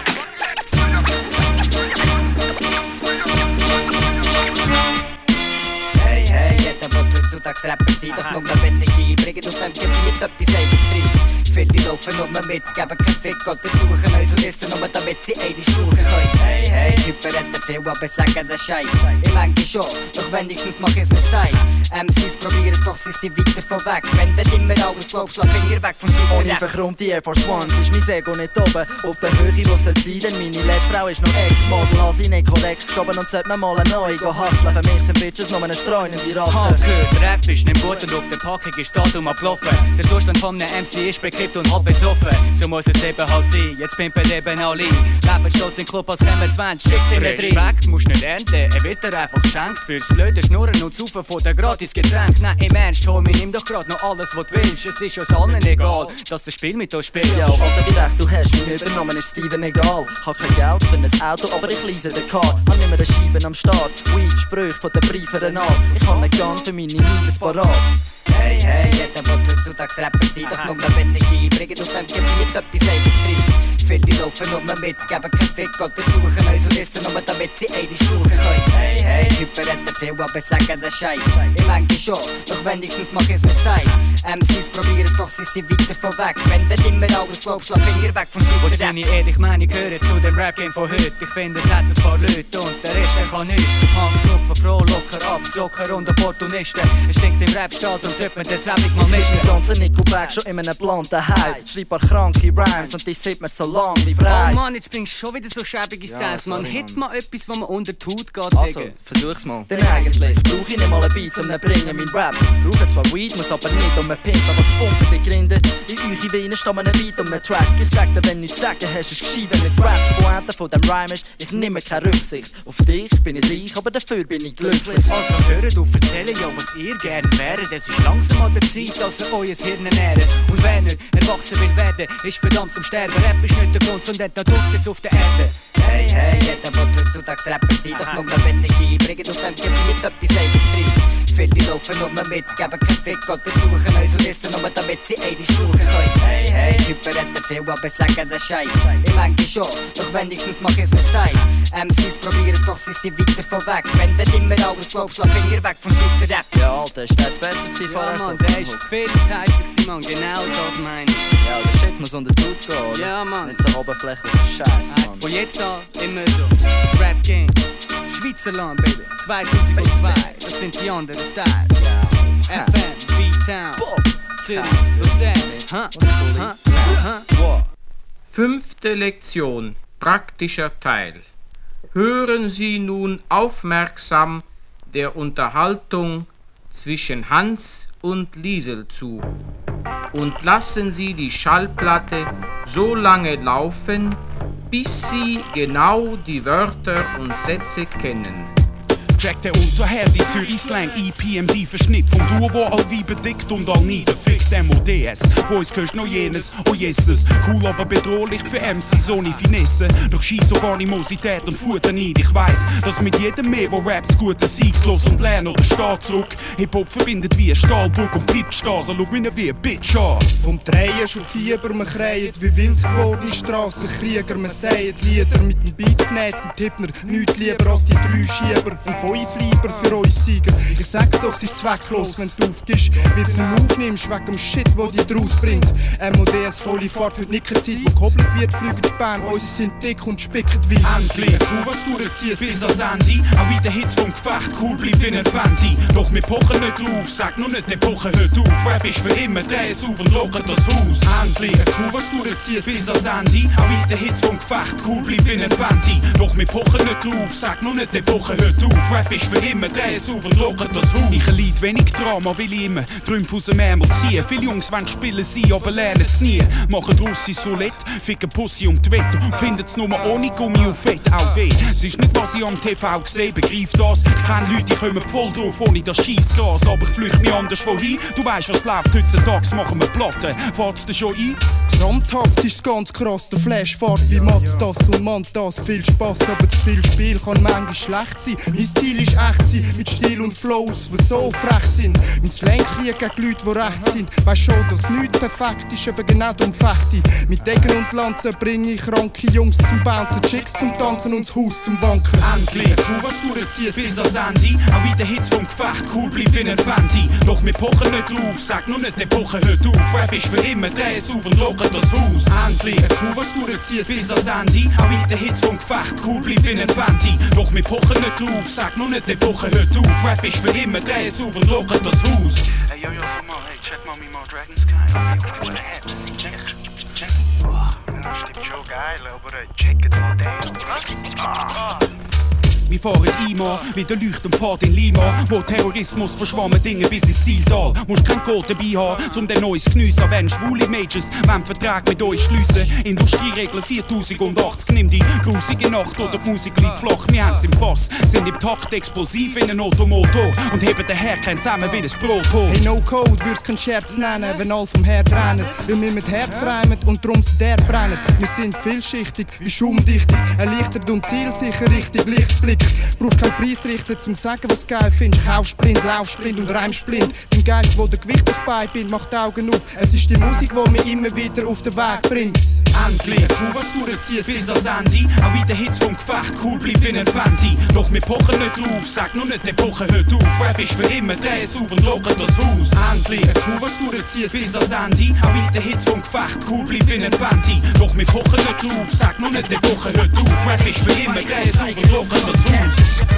Hey, hey, jeder will heutzutage Rapper sein, das nur noch wenige einbringen aus dem Gebiet etwas Eibenstreit. Viele laufen nur mit, geben keinen Fick oder suchen uns und wissen nur, damit sie eine schluchen können. Hey, hey, Typen reden viel, aber sagen den Scheiß. Ich denke schon, doch wenigstens mach ich's mit Style. M Cs probieren es, doch sie sind weiter von weg. Wenn du immer alles glaubst, schlag Finger weg vom Schweizer Rap. Ohne verchromte Air Force Ones ist mein Ego nicht oben. Auf der Höhe, wo es sein denn meine letzte Frau ist noch Ex-Model. Habe sie nicht korrekt geschoben und sollte mir mal eine neue go hustlen. Für mich sind Bitches nur eine streunende Rasse. Hab gehört, Rap ist nicht gut und auf der Packung ist Datum abgelaufen. Der Zustand von einem M C ist bekifft und halb besoffen. So muss es eben halt sein, jetzt pimpen eben alle. Laufen stolz in den Club, als kämen zwanzig Chicks in der drin. Respekt musst nicht ernten, er wird dir einfach geschenkt. Fürs blöde Schnurren und Saufen von den gratis Getränk. Nein, im Ernst, Homie, nimm doch grad noch alles, was du willst. Es ist uns allen egal, dass das Spiel mit uns spielt. Ja, Alter, wie recht du hast, mein Übernamen ist Steven egal. Hab kein Geld für ein Auto, aber ich lease den Car. Hab nicht mehr eine Scheibe am Start, Weed, Sprüche von den Briefen an. Ich hab einen Gun für meine Neides parat. Hey, hey, jeder will heutzutage Rapper sein, doch nur wenn ich einbringe auf dem Gebiet etwas Eigenstreit. Viele laufen nur mit, geben keinen Fick oder suchen uns und wissen nur, damit sie eine schluchen können. Hey, hey, Typen reden viel, aber sagen den Scheiß. Ich denke schon, doch wenigstens mach ich's mit Style. M Cs probieren es, doch sie sind weiter von weg. Wenn du immer alles glaubst, schlag Finger weg vom Schweizer Rap. Ich ehrlich meine, ich gehöre zu dem Rap-Game von heute. Ich finde, es hat ein paar Leute und der Rest, der kann nichts. Hang genug von Froh, locker ab, Zocker und Opportunisten. Es stinkt im Rap-Staat, darum sollte man das Rap mal mischen. Ich tanze Nickelback schon in einem blonden Haut. Schreib paar kranke Rhymes und die sieht mir so lang wie breit. Oh Mann, jetzt bringst du schon wieder so schäbige Styles. Ja, man, hit mal etwas, wo man unter die Haut geht, also, Digga. versuch's mal. Denn eigentlich brauch ich nicht mal ein Beat, um zu bringen mein Rap. Brauche zwar Weed, muss aber nicht um ein Pimpen, was pumpen die Grinde. In eure Weine stammen ein Beat um einen Track. Ich sag dir, wenn du nichts sagen hast, ist gescheit, wenn nicht Raps. Die Pointe von dem Rhyme ist, ich nehme keine Rücksicht. Auf dich bin ich reich, aber dafür bin ich glücklich. Also hört auf, erzählen ja, was ihr gern wäret. Es ist langsam an der Zeit, dass ihr euer Hirn ernähren. Und wenn ihr erwachsen will werden, ist verdammt zum Sterben. Rap ist nicht der Grund, sondern der Tod jetzt auf der Erde. Hey, hey, jeder will heutzutage Rapper sein, doch nur wenn ich einbringe auf dem Gebiet etwas Eigenstreit. Viele laufen nur mit, geben keinen Fick oder suchen uns und wissen nur, damit sie eine schluchen können. Hey, hey, Typen reden viel, aber sagen den Scheiß. Ich denke schon, doch wenigstens mach ich's mit Style. M Cs probieren es, doch sie sind weiter von weg. Wenn du immer alles glaubst, schlag Finger weg vom Schweizer Rap. Ja, Alter, ist das besser gewesen Ja, vorher? Mann, der ist viel tighter gewesen, Mann, genau das meine ich. Ja, der Shit muss unter die Haut gehen, oder? Ja, Mann. Nicht so oberflächlicher Scheiß, Mann. Von jetzt an immer so. Rap Game, Schweizerland, Baby. zweitausendzwei, das sind die anderen Styles. F M, B-Town, Zürich, Luzern. Ha, ha, ha, ha. Fünfte Lektion, praktischer Teil. Hören Sie nun aufmerksam der Unterhaltung zwischen Hans und Liesel zu und lassen Sie die Schallplatte so lange laufen, bis Sie genau die Wörter und Sätze kennen. Check der Unterherr, die Zürich-Slang, E P M D-Verschnitt vom Duo, wo all wie bedickt und all niederfickt. M O D S, wo es gehört noch jenes, oh Jesus. Cool, aber bedrohlich für M Cs ohne Finesse. Doch scheiss auf Animosität und Futter nicht. Ich weiss, dass mit jedem mehr, wo rappt, gute Sieg los und lernen oder steht zurück. Hip-Hop verbindet wie ein Stahlburg und bleibt stehen, so schau mich wie ein Bitch an. Vom Drehen schon Fieber, man kreiert wie wild geworden Strassenkrieger. Man säht Lieder mit dem Beat genäht und Tippner. Nichts lieber als die drei Schieber. Ein fünf Lieber für uns Sieger. Ich sag's doch, es ist zwecklos, wenn du aufgehst, weil du nicht aufnimmst wegen dem Shit, wo die draus bringt. M O D S volle Fahrt für die Nickezeit, wo gekoppelt wird, fliegen die Späne. Unsere sind dick und spicken wie Endlich, tu was durchzieht bis ans Ende. Auch in den Hits vom Gefecht, cool bleibt wie ein Fenty. Doch wir pochen nicht drauf, sag nur nicht, der Pochen hört auf. Rap ist für immer, dreh jetzt auf und lockert das Haus. Endlich, tu was durchzieht bis ans Ende. Auch in den Hits vom Gefecht, cool bleibt wie ein Fenty. Doch wir pochen nicht drauf, sag nur nicht, der Pochen hört auf. Rap ist für immer, dreh jetzt auf und lockert das Haus. Ich lied wenig Drama, will ich immer Trümpfe aus dem Ärmel ziehen. Viele Jungs wollen spielen sie, aber lernen es nie. Machen draus sie solid, ficken Pussy um die Wette. Finden's nur ohne Gummi und Fett auch weh. Es ist nicht, was ich am T V gesehen, begreif das. Ich kenn Leute, die kommen voll drauf ohne das Scheissgras. Aber ich flücht mich anders wohin. Du weißt, was läuft heutzutage, machen wir Platten. Fahrt's dir schon ein? Gesamthaft ist ganz krass, der Flash fährt wie Mats das und Mann das. Viel Spass, aber zu viel Spiel kann manchmal schlecht sein. Mein Stil ist echt sein, mit Stil und Flows, die so frech sind. Mein Slang liegt gegen Leute, die recht sind. Weisst schon, dass nichts perfekt ist, aber genau darum fechte ich. Mit Decken und Lanzen bringe ich kranke Jungs zum Bouncen, Chicks zum Tanzen und das Haus zum Wanken. Endlich, tu was durchzieht bis ans Ende. Auch in den Hits vom Gefecht, cool bleibt wie ein Fenty. Doch wir pochen nicht drauf, sag nur nicht, der Pochen hört auf. Rap ist für immer, dreh jetzt auf und lockert das Haus. Endlich, tu was durchzieht bis ans Ende. Auch in den Hits vom Gefecht, cool bleibt wie ein Fenty. Doch wir pochen nicht drauf, sag nur nicht, der Pochen hört auf. Rap ist für immer, dreh jetzt auf und lockert das Haus. Hey yo yo, come on, hey, check mal Mimo Dragon Sky. Check, check. Oh, das stimmt schon geil, aber check it mal down. Ah. Wir fahren einmal wie der Leuchtenpfad in Lima, wo Terrorismus verschwammen Dinge bis ins Zieltal. Musst kein Gold dabei haben, um den neues geniessen. Wenn schwule Majors wollen Vertrag mit euch schliessen. Industrieregel viertausendachtzig, nimm die grusige Nacht oder die Musik liegt flach. Wir haben's im Fass, sind im Takt explosiv in einem Automotor und heben den Herkern zusammen wie ein Brottor. Hey, no code, würd's kein Scherz nennen, wenn all vom Herd rennen. Weil wir mit Herz reimen und drum sie der brennen. Wir sind vielschichtig, wie schaumdichtig, erleichtert und zielsicher richtig Lichtblick. Fick. Brauchst keinen Preisrichter zum sagen, was du geil findest. Kaufst blind, laufst blind und reimst blind. Dein Geist, wo der Gewicht aufs Bein bindet, macht die Augen auf. Es ist die Musik, die mich immer wieder auf den Weg bringt. Endlich, du was durchzieht bis ans Ende. Auch wie der Hit vom Gefecht, cool bleibt wie ein Fendi. Doch wir pochen nicht auf, sag nur nicht, der Pochen hört auf. Rap ist für immer, dreh es auf und locker das Haus. Endlich, du was durchzieht bis ans Ende. Auch wie der Hit vom Gefecht, cool bleibt wie ein Fendi. Doch wir pochen nicht auf, sag nur nicht, der Pochen hört auf. Rap ist für immer, dreh es auf und locker das Haus.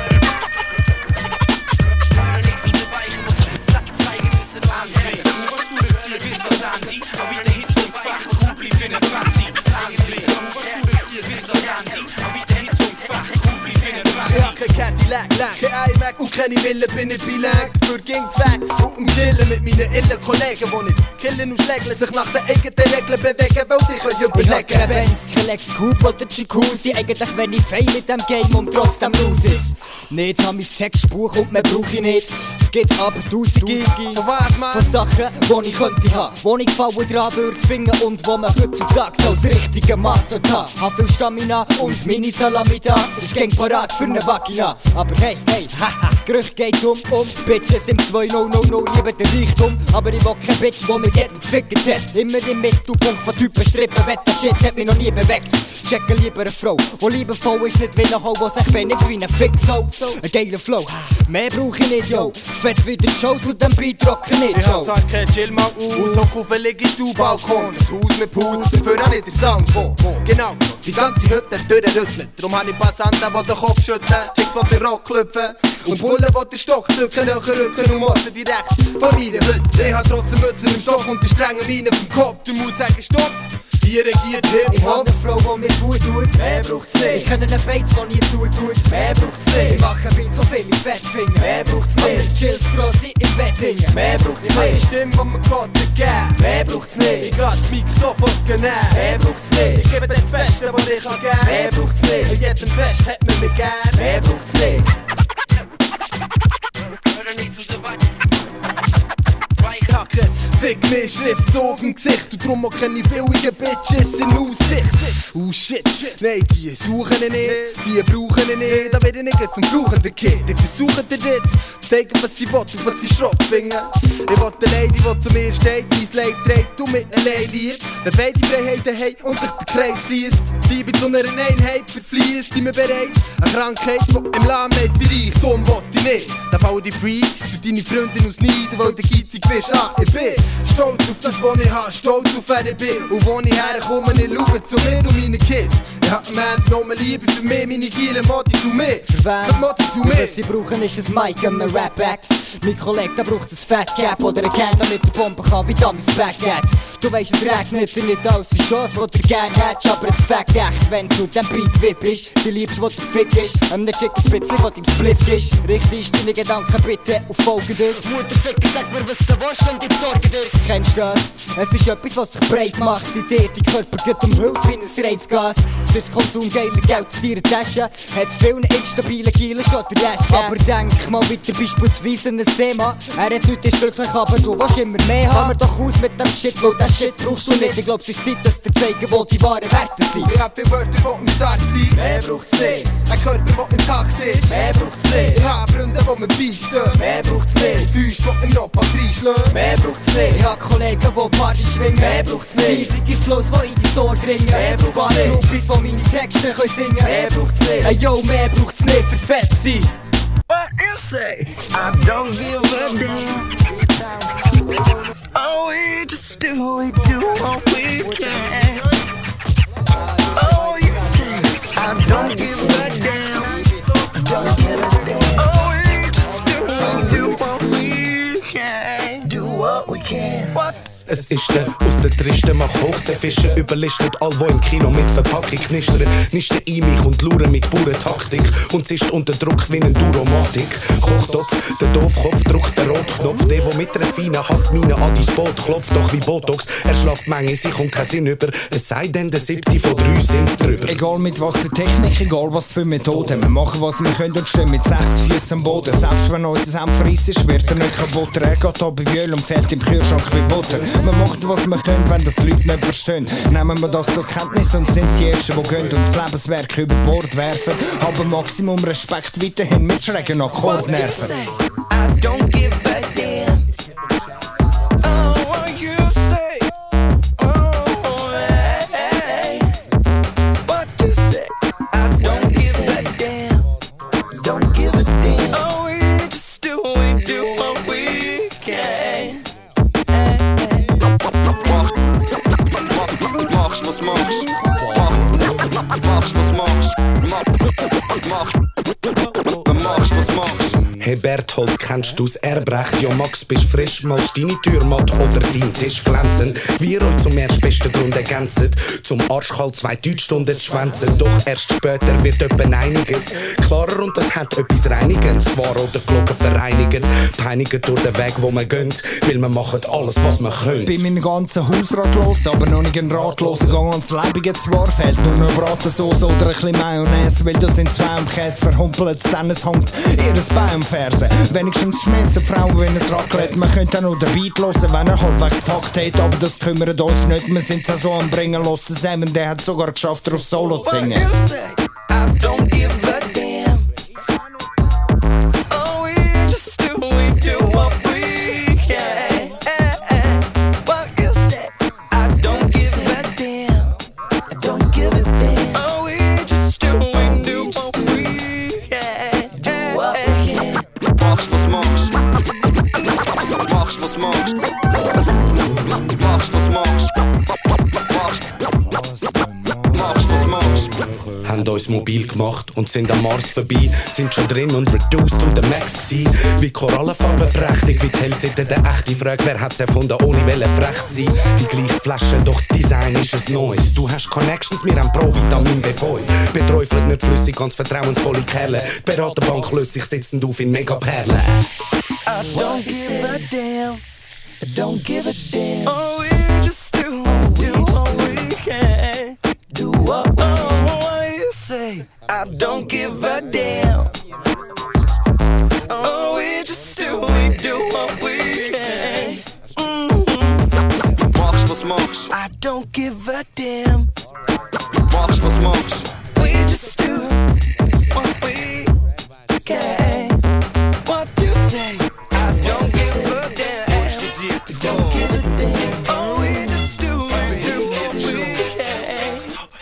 Endlich, du was durchzieht bis ans Ende. Auch wie der Hit vom Gefecht, cool bleibt wie ein Fendi. Endlich, du was durchzieht bis ans Ende. Auch wie der Hit vom Gefecht, cool bleibt wie ein Fendi. Ich hab kein Cadillac, kein iMac und keine Wille, bin nicht bilang. Dafür ging's weg und chillen mit meinen illen Kollegen, die nicht killen und schlägeln, sich nach den eigenen Regeln bewegen, weil sie können überlegen. Ich hab kein Benz, kein Lex Coupe oder Jacuzzi. Eigentlich wenn ich fein mit dem Game und trotzdem lose ich's. Nicht hab mein Textbuch und mehr brauch ich nicht. Es gibt aber tausende von was, man? Von Sachen, die ich könnte haben, wo ich Gefallen dran würde finden und wo man heutzutage als richtige Maß sollte haben. Hab viel Stamina und meine Salami da ist gang parat für ne Vagina. Aber hey, hey, haha, das Gerücht geht um, um Bitches im zwei null null null lieben den Reichtum. Aber ich will kein Bitch, die mit jedem gefickt hat. Immer im Mittelpunkt von Typen strippen, wett das Shit hat mich noch nie bewegt. Checke lieber eine Frau, die liebevoll ist, nicht wie eine Ho, die sich benimmt wie ein Fixo. Ein geiler Flow, mehr brauch ich nicht, yo. Fett wie die Show, zu dem Beat rocken nicht, ich yo. Ich hab kein Chill mal aus, hoch auf ein Liegestuhlbalkon. Das Haus mit Pool, dafür hab ich den Sound von. Genau, die ganze Hütte durchrütteln. Darum hab ich Passanten, die den Kopf schütteln, Chicks, die den Rock klopfen und Bullen, die den Stock zücken, Röchen rücken und motzen direkt von meiner Hütte. Ich hab trotzdem Mützen im Stock und die strengen Weine vom Kopf. Du musst sagen, stopp! Die regiert Hip-Hop. Ich hab ne Frau, die mir gut tut, mehr braucht's nicht. Ich kenne ne Bates, die nie zutut, mehr braucht's nicht. Ich mache Beats, so viel ich fett finde, mehr braucht's nicht. Aber es chills gross im Bett hingen, mehr braucht's nicht. Ich hab die Stimme, die mir Gott gegeben, mehr braucht's nicht. Ich kann das Mikro sofort genehm, mehr braucht's nicht. Ich gebe das Beste, was ich kann geben, mehr braucht's nicht. In jedem Fest hat man mich gern, mehr braucht's nicht. Kacke, fick mich, Schriftzug im Gesicht und drum auch keine billigen Bitches in Aussicht. Oh shit, nein, die suchen ihn nicht, die brauchen ihn nicht, da werde ich nicht zum fluchenden Kid. Ich versuche dir jetzt zu zeigen, was sie will und was sie Schrott finden. Ich will eine Lady, die zu mir steht, mein Leid trägt und mit allein liebt. Wenn beide Freiheiten haben und sich der Kreis schließt, Liebe zu einer Einheit verfließt, sind wir bereit. Eine Krankheit, die im Lahm hat wie Reichtum, will ich nicht. Da fallen die Freaks und deine Freundin aus Nieder, weil du geizig bist. Ah, ich bin stolz auf das, was ich habe, stolz auf wer ich bin. Und wo ich herkomme, ich schaue zu mir und meinen Kids. Ich hab im Ende noch mehr Liebe für mich, meine geilen Modis und mich. Für wen? Für Modis und mich. Was sie brauchen ist ein Mic und ein Rap-Act. Mein Kollege, der braucht ein Fat Cap oder ein Can, damit der Bombe kann wie damals Backgat. Du weisst, es regnet dir nicht aus, die Chance, die du gern hättest, aber es fängt echt, wenn du dem Beat wippst. Du liebst, wo du fick ist, einem Chick ein bisschen, was deinem Spliff ist. Richtig deine Gedanken bitte auf Folgendes. Mutterficker, sag mir, was du willst und ich besorge dir. Kennst du das? Es ist etwas, was sich breit macht, die Idee, die Körper geht umhüllt wie ein Reizgas. Es ist Konsum geiler Geld in deiner Tasche, hat vielen instabilen Gielen schon der Rest gegeben. Aber denk mal wieder beispielsweise an einen Seemann. Er hat nichts, ist glücklich, aber du willst immer mehr haben. Hör mir doch aus mit dem Shit, weil das Shit brauchst du nicht. Ich glaub, es ist Zeit, dass dir zeigen, wo die wahren Werte sind. Ich hab viele Wörter, die im Start sind, mehr braucht's nicht. Ein Körper, der im Takt ist, mehr braucht's nicht. Ich hab Freunde, die mir beistehen, mehr braucht's nicht. Füße, die im Notfall reinschlagen, mehr braucht's nicht. Ich hab Kollegen, die Party schwingen, mehr braucht's nicht. Riesige Flows, die in die Ohr dringen, mehr braucht's nicht. Groupies, die meine Texte können singen, mehr braucht's nicht. Hey yo, mehr braucht's nicht für fett sein. What you say? I don't give a damn. Oh, we just do, we do what we can. Oh, you say I don't give a damn. Oh, we just do, do what we can. Do what we can. What? Es ist der aus der Tristen mach Hochseefischen überlistet all, wo im Kino mit Verpackung knistern. Nisten ein mich und luren mit purer Taktik und zischt unter Druck wie ein Duromatik. Kochtopf, der Doofkopf drückt den Rotknopf. Der, der mit einer feinen Haftmine an dein Boot klopft, doch wie Botox. Er schlaft Menge, sich kommt kein Sinn über. Es sei denn, der siebte von drei sind drüber. Egal mit was für Technik, egal was für Methoden. Wir machen was wir können und stehen mit sechs Füßen am Boden. Selbst wenn unser Senf verrissen ist, wird er nicht kaputt. Er geht ab wie Öl und fällt im Kühlschrank wie Butter. Wir machen was wir können, wenn das Leute nicht verstehen. Nehmen wir das zur Kenntnis und sind die Ersten, die gehen und das Lebenswerk über Bord werfen. Aber Maximum Respekt weiterhin mit schrägen Akkordnerven. I don't give a damn. Oh, what you say? Oh, hey. What you say? I don't give a damn. Don't give a damn. Oh, we just do, we do what we can. Machst, was machst. Machst, was machst. Machst, was machst. Hey Berthold, kennst du's Erbrecht? Ja Max, bist frisch, malst deine Türmatte oder dein Tisch glänzen. Wir euch zum erstbesten Grund ergänzen, zum Arschkalt zwei Deutschstunden zu schwänzen. Doch erst später wird öppen einiges klarer und das hat etwas Reinigendes. Wahr oder Glocken vereinigt, peinigen durch den Weg, wo man gönnt, weil wir machen alles, was wir können. Bin meinen ganzen Hausrat los, aber noch nicht ein ratloser Gang ans Leibige. Zwar fehlt nur noch Bratensauce oder ein bisschen Mayonnaise, weil das sind zwei am Käse verhumpelt, dann es hängt ihres Bein am Fersen. Wenigstens schmelzen Frauen wie ein Raclette. Man könnte auch noch den Beat hören, wenn er halbwegs Takt hat, aber das kümmert uns nicht. Wir sind ja so am Bringen los. Seven, der hat sogar geschafft, auf Solo zu singen. I don't give a damn. Oh, we just do, we do what we can. What you say? I don't give a damn. I don't give a damn. Oh, we just do, we do what we can. Do what we can. Machst, was machst. Machst, was machst. Machst, was machst. Machst, was machst. Haben uns mobil gemacht und sind am Mars vorbei. Sind schon drin und reduced to the max gsi. Wie Korallenfarben prächtig, wie die Hellseite der echte Frage, wer hat's erfunden, ohne Welle frech sein. Die gleiche Flasche, doch das Design ist es Neues. Du hast Connections, wir haben Pro-Vitamin B fünf. Beträufelt nicht flüssig, ganz vertrauensvolle Kerle. Die Beraterbank löst sich sitzend auf in Megaperlen. I don't give a damn. I don't give a damn. Oh, we just do, do what we can. Do what we can. Oh, what you say? I don't give a damn. Oh, we just do, we do what we can. Mm-hmm. Machst, was machst. I don't give a damn. Machst, was machst. We just do what we can. What you say? I don't give a damn. Don't give a damn. Oh, we just do, we do what we can.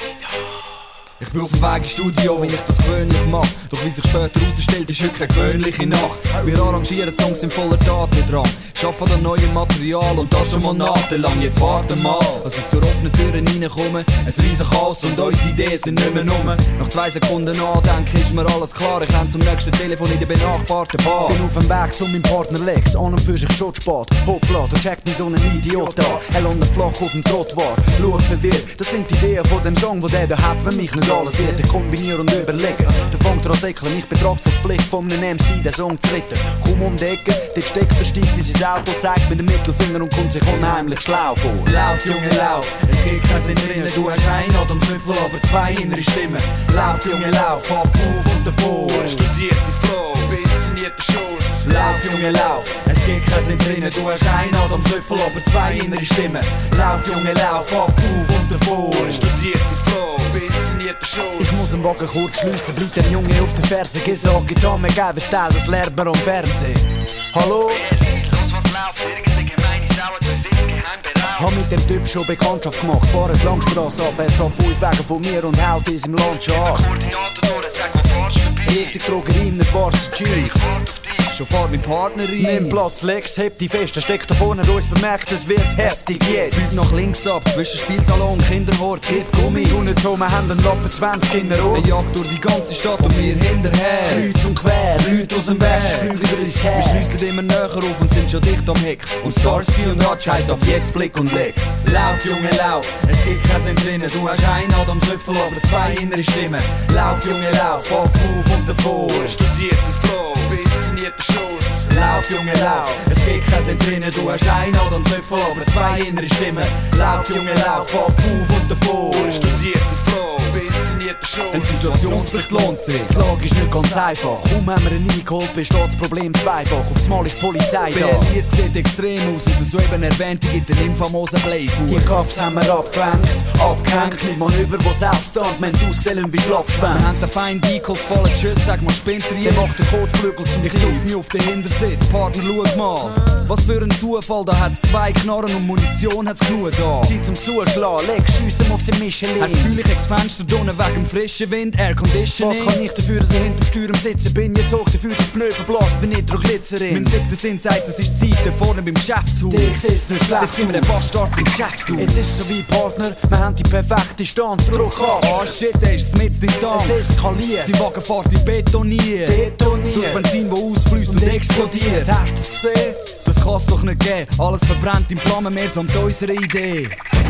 Ich bin auf dem Weg ins Studio, wie ich das gewöhnlich mach. Doch wie sich später herausstellt, ist heute keine gewöhnliche Nacht. Wir arrangieren Songs in voller Tatendrang, schaffen an neuem Material und das schon monatelang. Jetzt warten mal, als ich zur offenen Tür reinkomme. Ein riesen Chaos und unsere Ideen sind nicht mehr rum. Nach zwei Sekunden nachdenken ist mir alles klar. Ich renn zum nächsten Telefon in der benachbarten Bar. Bin auf dem Weg zu meinem Partner Lex, an und für sich schon spät. Hoppla, da checkt mich so ein Idiot an. Er landet flach auf dem Trottoir, schaut verwirrt. Das sind die Ideen von dem Song, wo der da hat, wenn mich nicht alles wird. Ich kombiniere und überlege, der fängt an säckeln. Ich betrachte als Pflicht von einem M C, den Song zu retten. Komm um die Ecke, dort steckt er, steigt in sein Auto, zeigt mir den Mittelfinger und kommt sich unheimlich schlau vor. Lauf, Junge, lauf, es gibt keinen Sinn drinnen. Du hast einen Atemzüpfel, aber zwei innere Stimmen. Lauf, Junge, lauf, ab auf und davor. Studierte Flow, ambitionierte Shows. Lauf, Junge, lauf, es gibt keinen Sinn drinnen. Du hast einen Atemzüpfel, aber zwei innere Stimmen. Lauf, Junge, lauf, ab auf und davor. Studierte Flow, ambitionierte Shows. Ich muss den Wagen kurz schliessen, bleibt der Junge auf den Fersen. Gesagt, getan, mir geben Style, das lernt man am Fernsehen. Hallo? Los, was läuft? Irgendeine gemeine Sau hat uns jetzt geheim beraubt. Hab mit dem Typ schon Bekanntschaft gemacht, fahren die Langstrasse ab, er steht fünf Wege von mir und haut uns im Land schon an. Koordinaten durch, sag, wo fahrst du vorbei? Richtig Drogerie in einem schwarzen Jeep. Ich warte auf dich. Schon fahrt mein Partner rein. Nimm Platz, Lex, hebt die fest, er steckt da vorne, uns bemerkt, es wird heftig jetzt. Bieg nach links ab, zwischen Spielsalon und Kinderhort, gib Gummi. Tu nicht so, wir haben einen Lappen zwanzig Kinder raus. Er jagt durch die ganze Stadt und wir hinterher. Kreuz und quer, Leute aus dem Berg, fliegen durch ins Her. Wir schliessen immer näher auf und sind schon dicht am Heck. Und Starsky und Hutch heisst ab jetzt Blick und Lex. Lauf, Junge, lauf, es gibt keinen Sinn drinnen. Du hast einen Atemzüpfel, aber zwei innere Stimmen. Lauf, Junge, lauf, ab auf und davor. Studierte Flow, ambitionierte Shows. Lauf, Junge, lauf, es gibt keinen Sinn drinnen. Du hast einen Atemzüpfel, aber zwei innere Stimmen. Lauf, Junge, lauf, ab auf und davor. Studierte Flow, ambitionierte mit der Show. Ein Situationsbericht lohnt sich. Die Lage ist nicht ganz einfach. Kaum haben wir ihn eingeholt, besteht das Problem zweifach. Auf das Mal ist die Polizei da. Berlin sieht extrem aus und der soeben erwähnte gibt den infamosen Bleifuß. Die Cops haben wir abgelenkt, abgehängt mit Manöver, die selbst stand. Wir haben es ausgesehen wie Klappschwänze. Wir haben den Feind eingeholt, vollen Tschüss, sag mal spinnt er. Der macht den Kotflügel zum Ziel. Ich zupf mich auf den Hintersitz, Partner, schau mal. Was für ein Zufall, da hat's zwei Knarren und Munition hat's genug da. Zeit zum Zuschlagen, leg Schüsse auf den Michelin. Hast Gefühl, ich das Fenster drinnen wegen dem frischen Wind, Airconditioning. Was kann ich dafür, dass ich hinterm Steuer am Sitzen bin? Jetzt hoch dafür, dass Pneu verblasst wie Nitroglycerin. Mein siebter Sinn sagt, das ist Zeit, da vorne beim Geschäftshaus. Ich sitz nicht schlecht, jetzt sind wir den Bastard zum Geschäft. Jetzt ist es so wie Partner, wir haben die perfekte Stanz. Druck ab. Ah oh, shit, der ist mit in Tank. Es eskaliert. Sie wagen fahrt in betoniert. Betoniert. Durch Benzin, wo ausfließt und, und explodiert. Hast du es gesehen? Das kann's doch nicht geben. Alles verbrennt in Flammen, mehr samt unserer Idee.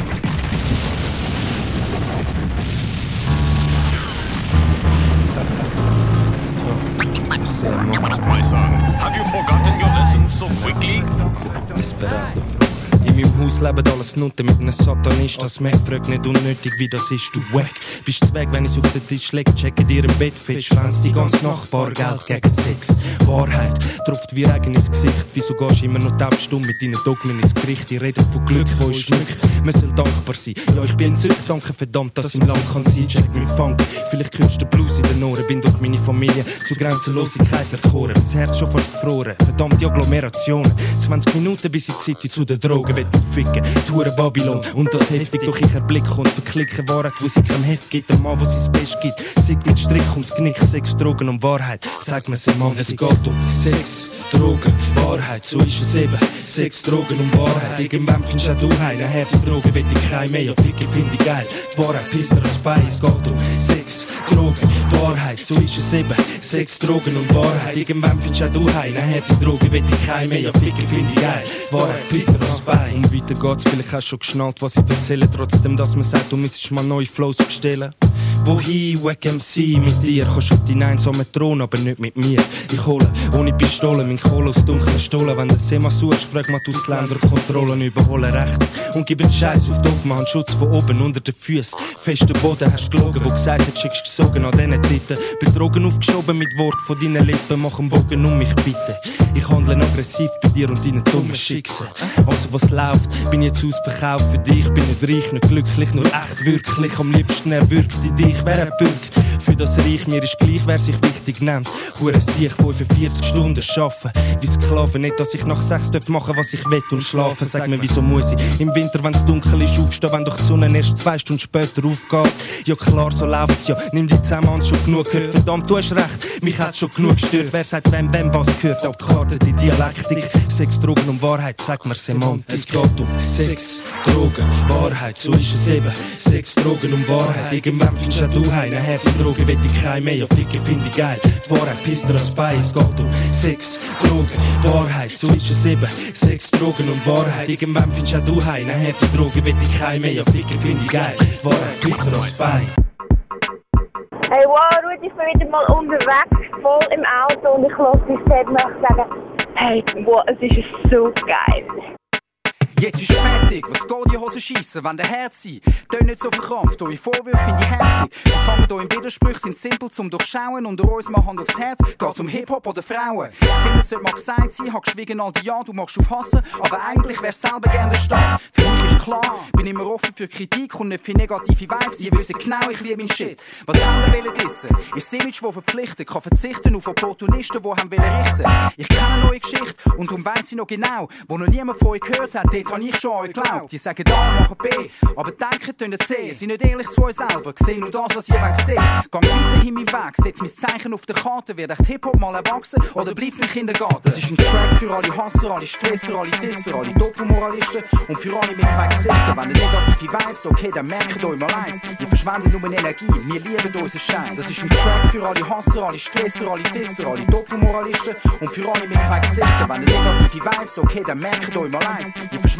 My son, have you forgotten your lessons so quickly? Desperado. In meinem Haus leben alles Nutten mit einem Satanist. Das Mac fragt nicht unnötig, wie das ist, du wack. Bist du weg, wenn ich's auf den Tisch leg, checken dir im Bett fit. Schwänz die ganze Nacht, Bargeld gegen Sex. Wahrheit tropft wie Regen ins Gesicht. Wieso gehst du immer noch taubstumm mit deinen Dogmen ins Gericht? Die reden von Glück, wo ist Glück? Man soll dankbar sein. Ja, ich bin zurück, danke verdammt, dass im Land kann sein. Check meinen Funk, vielleicht hörst du Blues in den Ohren. Bin durch meine Familie zur Grenzenlosigkeit erkoren. Das Herz schon fast gefroren, verdammte Agglomerationen. zwanzig Minuten bis in die City zu den Drogen. Will ficken, Tour Babylon und das heftig. Doch ich erblicke und verklicke Wahrheit, wo sie kein Heft gibt. Ein Mann, wo sie das Best gibt. Sieg mit Strich ums Knick, Sex, Drogen und Wahrheit. Sag mir's, Mann, es geht um Sex, Drogen, Wahrheit. So ist es eben. Sex, Drogen und Wahrheit. Irgendwann findest auch du eine harte Drogen, will ich kein mehr. Ja, ficken find ich geil. Die Wahrheit pisst dir das Bein. Es geht um Sex, Drogen, Wahrheit. So ist es eben. Sex, Drogen und Wahrheit. Irgendwann findest auch du eine harte Drogen, will ich kein mehr. Ja, ficken find ich geil. Die Wahrheit pisst dir das Bein. Und weiter geht's, vielleicht hast du schon geschnallt, was ich erzähle. Trotzdem, dass man sagt, du müsstest mal neue Flows bestellen. Wohin, Wack M C mit dir? Kannst auf deinen einsamen Thron, aber nicht mit mir. Ich hole ohne Pistole mein Kohle aus dunklen Stollen. Wenn du Sema suchst, frag mal die Ausländerkontrollen. Überholen rechts und gib einen Scheiß auf Dogma. Einen Schutz von oben unter den Füßen. Festen Boden hast gelogen, wo gesagt hat, schickst gesogen an diesen Titten. Betrogen aufgeschoben mit Wort von deinen Lippen. Mach einen Bogen um mich bitte. Ich handle aggressiv bei dir und deinen dummen Schicksal. Also was läuft, bin jetzt ausverkauft für dich. Bin nicht reich, nicht glücklich, nur echt wirklich. Am liebsten erwürgt in dich, wer erbürgt. Für das Reich mir ist gleich, wer sich wichtig nennt. Hure sich fünfundvierzig Stunden arbeiten. Wie Sklaven, nicht, dass ich nach sechs darf machen, was ich will und schlafen. Sag mir, wieso muss ich im Winter, wenn's dunkel ist, aufstehen, wenn doch die Sonne erst zwei Stunden später aufgeht? Ja klar, so läuft's ja. Nimm die zusammen an, schon genug gehört. Verdammt, du hast recht, mich hat's schon genug gestört. Wer sagt wem, wem was gehört? Ab die Karte, die Dialektik. Sex, Drogen und Wahrheit, sag mir Semantik. Es geht um Sex, Drogen, Wahrheit, so ist es eben. Sex, Drogen und Wahrheit. Irgendwann findest auch du eine harte Drogen, will ich kein mehr. Ja, ficken find ich geil. Die Wahrheit pisst dir ans Bein. Es geht um Sex, Drogen, Wahrheit, so ist es eben. Sex, Drogen und Wahrheit. Irgendwann findest auch du eine harte Drogen, will ich kein mehr. Ja, ficken find ich geil. Die Wahrheit pisst dir ans Bein. Hey, wow, Ruud, ich bin wieder mal unterwegs, voll im Auto und ich lasse dich selbst noch sagen, hey, wow, es ist so geil. Jetzt ist fertig, was geht die Hose schiessen, wenn der Herz sein? Tönt nicht so verkrampft, eure Vorwürfe finde ich herzig. Wir fangen hier im Widerspruch, sind simpel zum Durchschauen. Unter uns mal Hand aufs Herz, geht's um Hip-Hop oder Frauen. Ich finde, es sollte mal gesagt sein, hab geschwiegen all die Jahre, du machst auf Hassen, aber eigentlich wär's selber gern der Start. Für mich ist klar, bin immer offen für Kritik und nicht für negative Vibes. Ihr wisst genau, ich liebe mein Shit. Was andere wollen dissen, ist das Image, das verpflichtet, kann verzichten auf Opportunisten, die haben wollen richten. Ich kenne eine neue Geschichte und darum weiss ich noch genau, wo noch niemand von euch gehört hat, dort hab ich schon euch geglaubt. Die sagen A, machen B, aber denken tun C. Sind nicht ehrlich zu euch selber, sehen nur das, was ihr wollt sehen. Gang weiterhin meinen Weg, setz mein Zeichen auf der Karte. Wird echt Hip-Hop mal erwachsen oder bleibt's im Kindergarten? Das ist ein Track für alle Hasser, alle Stresser, alle Disser, alle Doppelmoralisten und für alle mit zwei Gesichtern. Wenn ihr negative Vibes, okay, dann merkt euch mal eins. Ihr verschwendet nur Energie, wir lieben unseren Schein. Das ist ein Track für alle Hasser, alle Stresser, alle Disser, alle Doppelmoralisten und für alle mit zwei Gesichtern. Wenn ihr negative Vibes, okay, dann merkt euch mal eins. Ihr verschwendet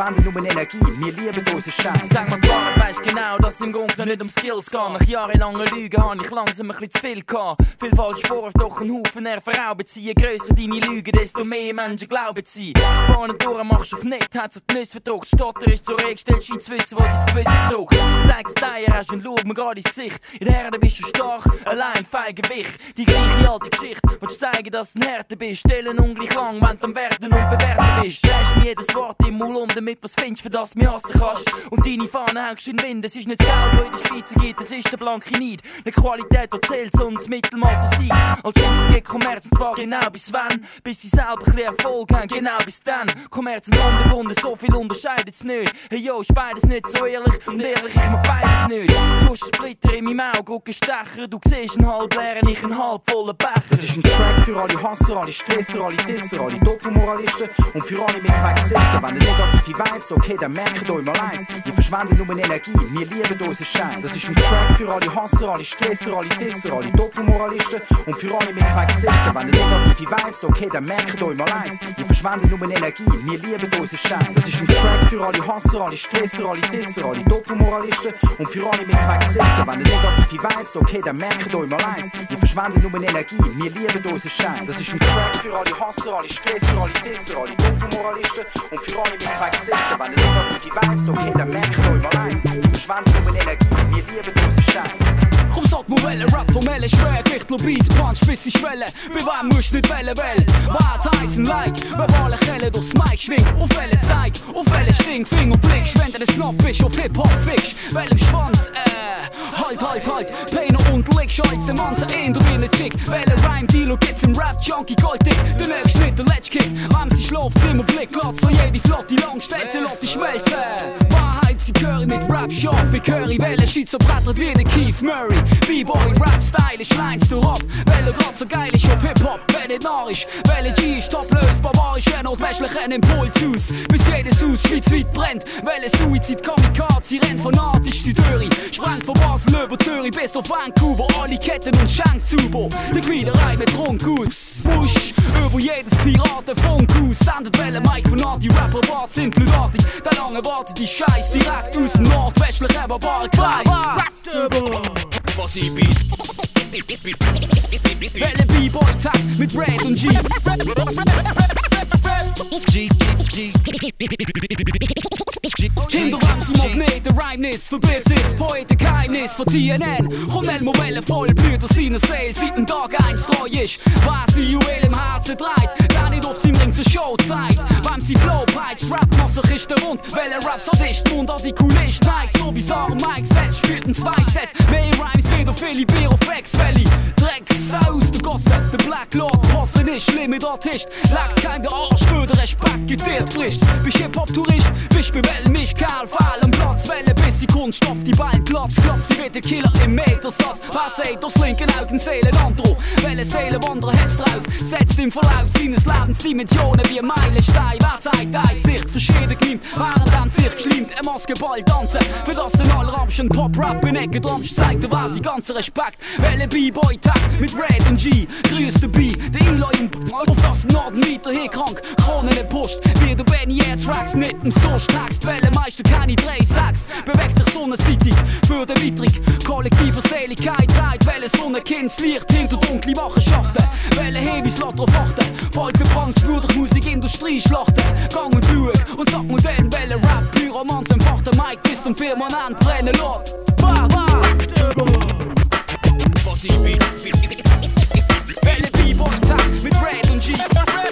verschwenden nur Energie, wir lieben unseren Scheiß. Sag mal, Bart, weisst genau, dass im Grunde nicht um Skills geht. Nach jahrelangen Lügen habe ich langsam ein bisschen zu viel gehabt. Viel falsch vor, doch ein Haufen Nerven Rauben ziehen. Je grösser deine Lügen, desto mehr Menschen glauben sie. Vorne durch machst du auf nicht, hat sich die Nüsse verdruckt. Stotter ist so reggestellt, scheint zu wissen, wo dein Gewissen druckt. Zeig es dir, hast und schau mir gerade ins Gesicht. In der Herde bist du stark, allein fein Gewicht. Die gleiche alte Geschichte, willst du zeigen, dass du ein Härte bist. Stellen ungleich lang, wenn du am Werden und Bewerten bist. Drehst mir jedes Wort im Mund um, damit du was findest, für das du mich hassen kannst. Und deine Fahne hängst in den Wind. Es ist nicht das Geld, das in der Schweiz gibt, es ist der blanke Neid. Die Qualität, die zählt, sondern das Mittelmaß an Sieg. Als Schiff geht Kommerz, und zwar genau bis wann? Bis sie selber ein bisschen Erfolg haben, genau bis dann. Kommerz und Untergrund, so viel unterscheidet es nicht. Hey yo, ist beides nicht so ehrlich, und ehrlich, ich mag beides nicht. So ist ein Splitter in meinem Auge, guck ein Stecher. Du siehst einen halb leeren, ich einen halb vollen Becher. Das ist ein Track für alle Hasser, alle Stresser, alle Disser, alle Doppelmoralisten und für alle mit zwei Gesichtern. Wenn ihr negative Vibes, okay, dann merkt euch mal eins. Ihr verschwendet nur Energie, wir lieben unseren Schein. Das ist ein Track für alle Hasser, alle Stresser, alle Disser, alle Doppelmoralisten und für alle mit zwei Gesichtern. Wenn ihr negative Vibes, okay, dann merkt euch mal eins. Ihr verschwendet nur Energie, wir lieben unseren Schein. Das ist ein Track für alle Hasser, alle Stresser, alle Disser, alle Doppelmoralisten und für alle mit zwei Gesichtern. Wenn ihr negative Vibes, okay, dann merkt euch mal eins. Ihr verschwendet nur Energie, wir lieben unseren Schein. Das ist ein Track für alle Hasser, alle Stresser, alle Disser, alle Doppelmoralisten und für alle mit zwei Gesichtern. Wenn ihr negative Vibes, okay, dann merkt euch mal eins. Ihr verschwendet nur Energie, wir lieben unseren Scheiß. Komm, sag mir, welcher Rap formelle Schwergewicht, lo Beats, Punch, bis sie schwelle. Bei wem musst nicht wählen, wählen. Wahrheit heißen Like, verbale Kelle durchs Mic schwingt. Auf welche Zeit, auf welche Stinkfinger blickst. Wenn du ein Snob bist, auf Hip-Hop fickst. Welchem Schwanz, äh, halt, halt, halt. Peiner unterlegst, als ein Mann, so in der Winne Chick. Welcher Rhyme-Dealer gibt's im Rap-Junkie Golddick. Der nächste nicht der letzte Kick. Wem sie schläft, Zimmerblick, lässt so jede Flotte lang, stellt sie, lässt die schmelzen. Wahrheit, sie Curry mit Rap, scharf wie Curry. Welcher Shit so brettert wie der Keith Murray. B-Boy, Rap-Stylisch, lines du ab. Welcher grad so geil ist auf Hip-Hop, wenn nicht narrisch. Welcher G ist toplös, barbarisch, ein notwäschlichen Impuls aus. Bis jedes Haus schweizweit brennt. Welcher Suizid, Kamikaze, rennt fanatisch die Türe. Sprengt von Basel über Zürich bis auf Vancouver. Alle Ketten und Schenk Zubo. Die Quiederei mit Trunkus. Smush, über jedes Piratenfunk aus. Sendet welcher Mike von Arti, Rapper Bart sind flutartig. Der lange wartet die Scheiß direkt aus dem nordwestlichen barbaren Kreis. Was ich bin. Welle B-Boy-Tag mit Red und G. G, G, Hinterraum sind Magneten, Rhymeness, Verblitzt, Poeten, Geheimnis von T N N. Komm, nenn mal Welle voll, Blüter seiner Seele, seit dem Tag eins treu ist. Was sie Juwel im Herzen dreht, der nicht auf seinem Ring zur Show zeigt. Wem sie Flow peitscht, Rap-Masochist der Rund. Welle Rap-Sadist, Mund-Artikulist neigt. So bizarre Mic-Sets, spielten zwei Sets. Mehr Rhymes, wieder viele Bier auf Ex-Valley. Drecksau der Gosse, der Black Lord, Posse nicht, schlimm mit Artist. Lagt kein der Arsch für den Respekt, getiert frisch. Bist Hip-Hop-Tourist, bist bei Welle mich Kerl, Fall am Platz. Welle bis die Kunststoff, die Ballen platzt. Klopft die bitte Killer im Metersatz. Was sagt das linken Augen, Seelenandro? Welle Seelenwanderer hat's drauf, setzt im Verlauf seines Lebens Dimensionen wie Meilenstein. Wer zeigt ein Gesicht, verschieden genimmt, während er sich schlimmt, ein Maskeball tanzen. Für das den Allramschen Pop-Rap in Ecke dramsch, zeigt er was, ganzen Respekt. Welle B-Boy-Tag mit Red und G, grüß der B, der Eli auf das Norden Meter hier krank, Kronen in der Post, wie der Benny Air Tracks, nicht im Source-Text, Welle Meister keine drei Sachs, bewegt sich sonnenseitig für den Witrig, kollektiver Seligkeit, dreht Welle Sonnenkinds, Licht hinter dunkle Machenschaften, Welle Hebis, lässt drauf achten, folgt der Brand, spür durch Musikindustrie, Schlachten, Gang und schau, und sag mir den Welle Rap, Pyromanns empfacht der Mic bis zum Firmament brennen lässt, bah, bah, Was ich bin. Welle B-Boy-Tag mit Red und G.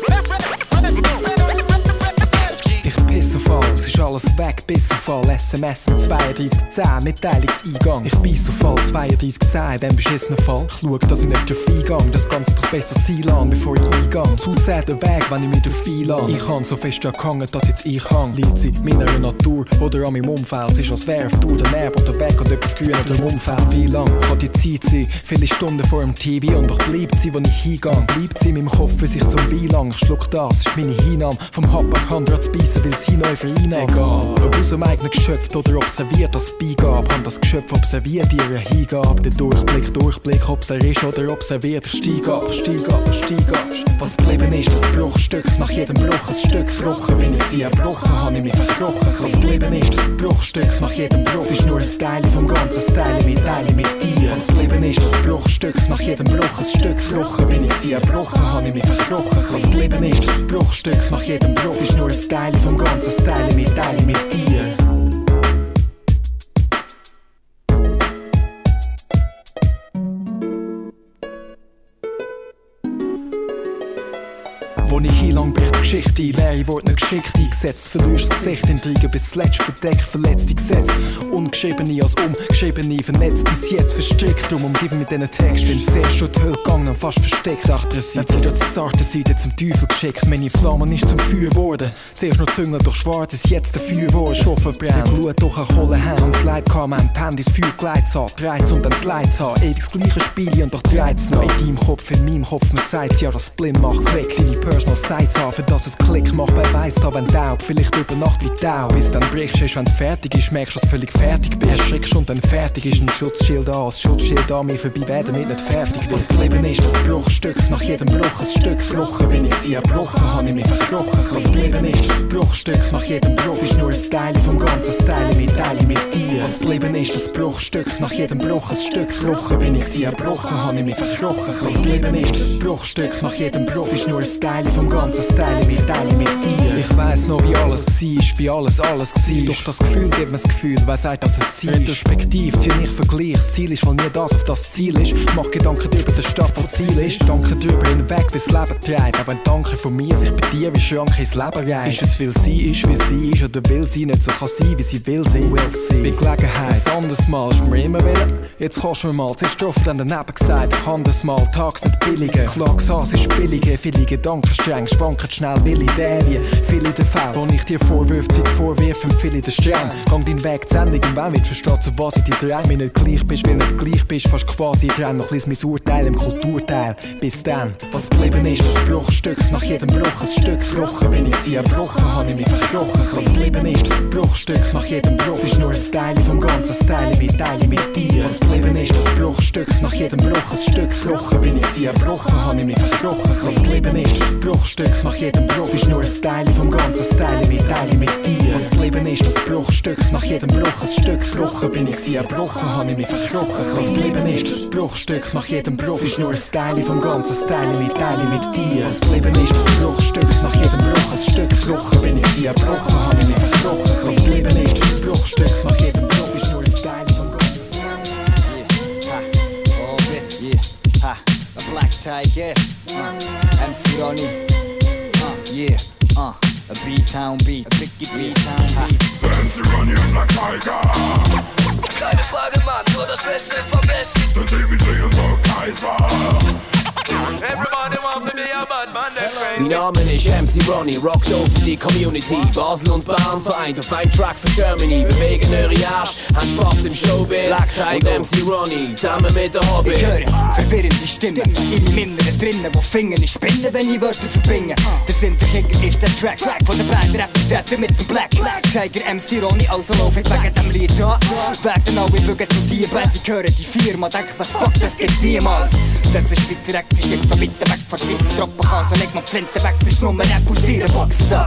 Ich piss auf alles, ist alles weg, bis auf all S M S mit zweiunddreissig zehn, Mitteilungseingang. Ich beiß auf all zweiunddreissig zehn, in dem beschissenen Fall. Ich schau, dass ich nicht drauf eingang, das Ganze doch besser sein lassen, bevor ich eingang. Zu zäh der Weg, wenn ich mich drauf einlasse. Ich kann so fest gehangen, dass jetzt ich hang. Liegt sie meiner Natur oder an meinem Umfeld. Es ist als wär durch den Nerv oder weg und etwas grün oder im Umfeld. Wie lang kann die sieht sie viele Stunden vor dem T V und doch bleibt sie, wo ich hingehe. Bleibt sie in meinem Kopf für sich zum Weilang. Ich schluck das, ist meine Hinnahme. Vom Happback kann dran zu beißen, weil sie neu vereinnahmen. Egal, ob aus dem eigenen Geschöpf oder observiert als Beigabe. Haben das Geschöpf observiert, ihre Hingabe. Der Durchblick, Durchblick, ob's er ist oder observiert. Steig ab, steig ab, steig ab. Was geblieben ist, das Bruchstück. Nach jedem Bruch ein Stück gebrochen. Wenn ich sie erbrochen, hab ich mich verkrochen. Was geblieben ist, das Bruchstück. Nach jedem Bruch ist nur ein Teil vom ganzen Teil mit Teile mit dir. Was geblieben ist, das Bruchstück. Nach jedem Bruch ein Stück gebrochen. Wenn ich sie erbrochen, hab ich mich verkrochen. Was geblieben ist, das Bruchstück. Nach jedem Bruch ist nur ein Teil vom ganzen Teil mit Teile mit dir. Wo ich hinlang bricht die Geschichte ein, leere Worte nicht geschickt eingesetzt. Verlierst das Gesicht, Intrigen bis zuletzt verdeckt, verletzte Gesetze. Ungeschriebene als umgeschriebene, vernetzt ist jetzt verstrickt. Drum umgeben mit diesen Texten, bin zuerst schon die Hölle gegangen, fast versteckt. Andere Seite wieder zur zarten Seite zum Teufel geschickt. Meine Flamme ist zum Feuer geworden. Zuerst noch Züngel durch Schwarz, ist jetzt der Feuer geworden. Schon verbrennt, Blut durch eine Kohle her, ans Leid kam, man die Hände ins Feuer geleitet hat. Dreht's und dann Slides an, ewig das gleiche Spiel und doch dreht's noch. In deinem Kopf, in meinem Kopf, man sagt's ja, das Blind macht Klick. Deine Personal Sites haben, für dass es Klick macht, wer weiss da, wenn taub, vielleicht über Nacht wie Tau. Bis dann brichst du, wenn es fertig ist, merkst du, dass du völlig fertig bist. Erschrickst und dann fertig ist ein Schutzschild an, das Schutzschild an mir vorbei, wer damit nicht fertig bist. Was geblieben ist, das Bruchstück, nach jedem Bruch ein Stück gebrochen. Wenn ich sie erbrochen, hab ich mich verkrochen. Was geblieben ist, das Bruchstück, nach jedem Bruch ist nur ein Teil vom ganzen Teil mit Teile mit dir. Was geblieben ist, das Bruchstück, nach jedem Bruch ein Stück gebrochen. Wenn ich sie erbrochen, hab ich mich verkrochen. Was geblieben ist, das Bruchstück, nach jedem Bruch ist nur ein Teil vom ganzen Teile mit Teile mit dir. Ich weiss noch, wie alles war, wie alles alles war. Doch das Gefühl gibt mir das Gefühl, wer sagt, dass es sie ist. Retrospektiv, zieh nicht Vergleich. Das Ziel ist, weil nie das auf das Ziel ist. Mach Gedanken über die Stadt, wo Ziel ist. Danke drüber hinweg, wie das Leben treibt. Aber ein Danke von mir, sich bei dir wie Schrank ins Leben reiht. Ist es, weil sie ist, wie sie ist, oder will sie nicht so kann sein, wie sie will sein? Will sie. Bei Gelegenheit, ein anderes Mal ist mir immer willen. Jetzt kannst du mir mal, zuerst drauf, dann daneben gesagt. Ich kann das mal, tags nicht billigen. Klags an, es ist billige, viele Gedanken streng, schwanken schnell, will Ideen. Viele der Fälle, wo ich dir vorwürfe, Zeit vorwirf, empfehle ich den streng. Gang deinen Weg zu Ende, wenn willst du verstehen, zu was ich dir drehe. Wenn nicht gleich bist, wenn nicht gleich bist, fast quasi dran. Noch lies mein Urteil im Kulturteil. Bis dann, was geblieben ist, das Bruchstück. Nach jedem Bruch ein Stück gebrochen. Wenn ich sie erbrochen, hab ich mich verkrochen. Was geblieben ist, das Bruchstück. Nach jedem Bruch ist nur ein Teil vom ganzen Teil mit Teile mit dir. Was geblieben ist, das Bruchstück. Nach jedem Bruch ein Stück gebrochen. Wenn ich sie erbrochen, hab ich mich verkrochen. Was geblieben ist, das Bruchstück. Nach jedem Bruch ist nur ein Teil vom ganzen Teil mit Teile mit dir. Was geblieben ist, das Bruchstück. Nach jedem Bruch ein Stück gebrochen. Bin ich sie erbrochen, hab ich mich verkrochen. Was geblieben ist, das Bruchstück. Nach jedem Bruch ist nur ein Teil vom ganzen Teil mit Teile mit dir. Was geblieben ist, das Bruchstück. Nach jedem Bruch ein Stück gebrochen. Bin ich sie erbrochen, hab ich mich verkrochen. Was geblieben ist, das Bruchstück. Nach jedem Bruch ist nur ein Teil vom ganzen Teil. Oh, bit, yeah, ha, a black tiger, uh, M C Ronnie, uh, yeah, uh, a B-Town beat, a biggie B-Town beat. M C Ronnie, a black tiger. Keine Frage, Mann, nur das Beste vom Besten. Der Dimitri und der Kaiser. Everybody want to be a bad man, they're crazy. Mein Name ist M C Ronnie, rockt auf für die Community. Basel und Bern vereint auf ein Track für Germany. Bewegen eure Arsch, haben Spaß im Showbiz. Black Tiger und M C Ronnie, zusammen mit der Hobby. Ich höre verwirrende Stimmen in meinem Inneren drinnen, wo Finger nicht spinnen, wenn ich Wörter verbinde. Der Sinn dahinter ist der Track, Track von der Band Rap mit dem Black Tiger, M C Ronnie, also lauf ich wegen dem Lied an. Werden alle Bürger zu dir, besser hören die Firma, denken sich, fuck, das gibt's niemals. Das ist Schweizer Ex, ist jetzt so weit weg von Schweizer Troppen, kann so leg mal die Flinte weg, es ist nur Rap aus deiner Box da.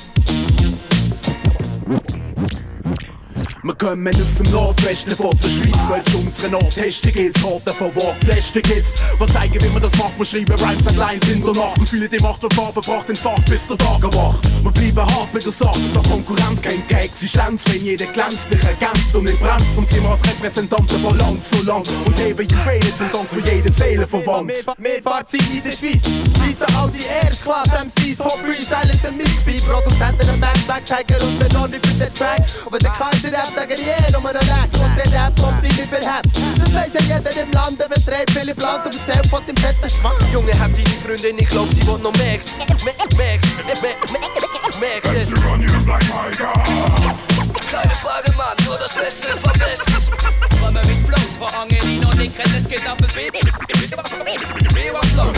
Wir kommen aus dem Nordwesten von der Schweiz, weil es unsere Nordheste geht. Karten von Wortfläche gibt's. Wir zeigen, wie man das macht, wir schreiben Rhymes an Lines in der Nacht. Und fühlen die Macht und Farbe, braucht den Fahrt, bis der Tag erwacht. Wir bleiben hart mit der Sache, der Konkurrenz kennt keine Existenz. Wenn jeder glänzt, sich ergänzt und nicht bremst. Und sind wir als Repräsentanten von Land zu Land. Und heben Juwelen zum Dank für jede Seele verwandt. Wir fahren Zeit in der Schweiz, weisen all die Erstklasse-M Cs, Top Freestyle ist der Mix-Beat. Produzenten, ein Mac, Black Tiger und der Donny für den Track. Und wenn der Kaiser rappt, sagen die eh nur noch Leck. Und der Rap kommt in wie viel Hab. Das weiss ja jeder im Lande, vertreibt viele Plans und erzählt von seinem fetten Schwanz. Junge, hab deine Freundin, ich glaub, sie wollt noch Max. Max, Max, Max, M C Ronnie und Black Tiger. Keine Frage, Mann, nur das Beste vom Besten. Räume mit Flows vor Angelino und ich renn es Real flow.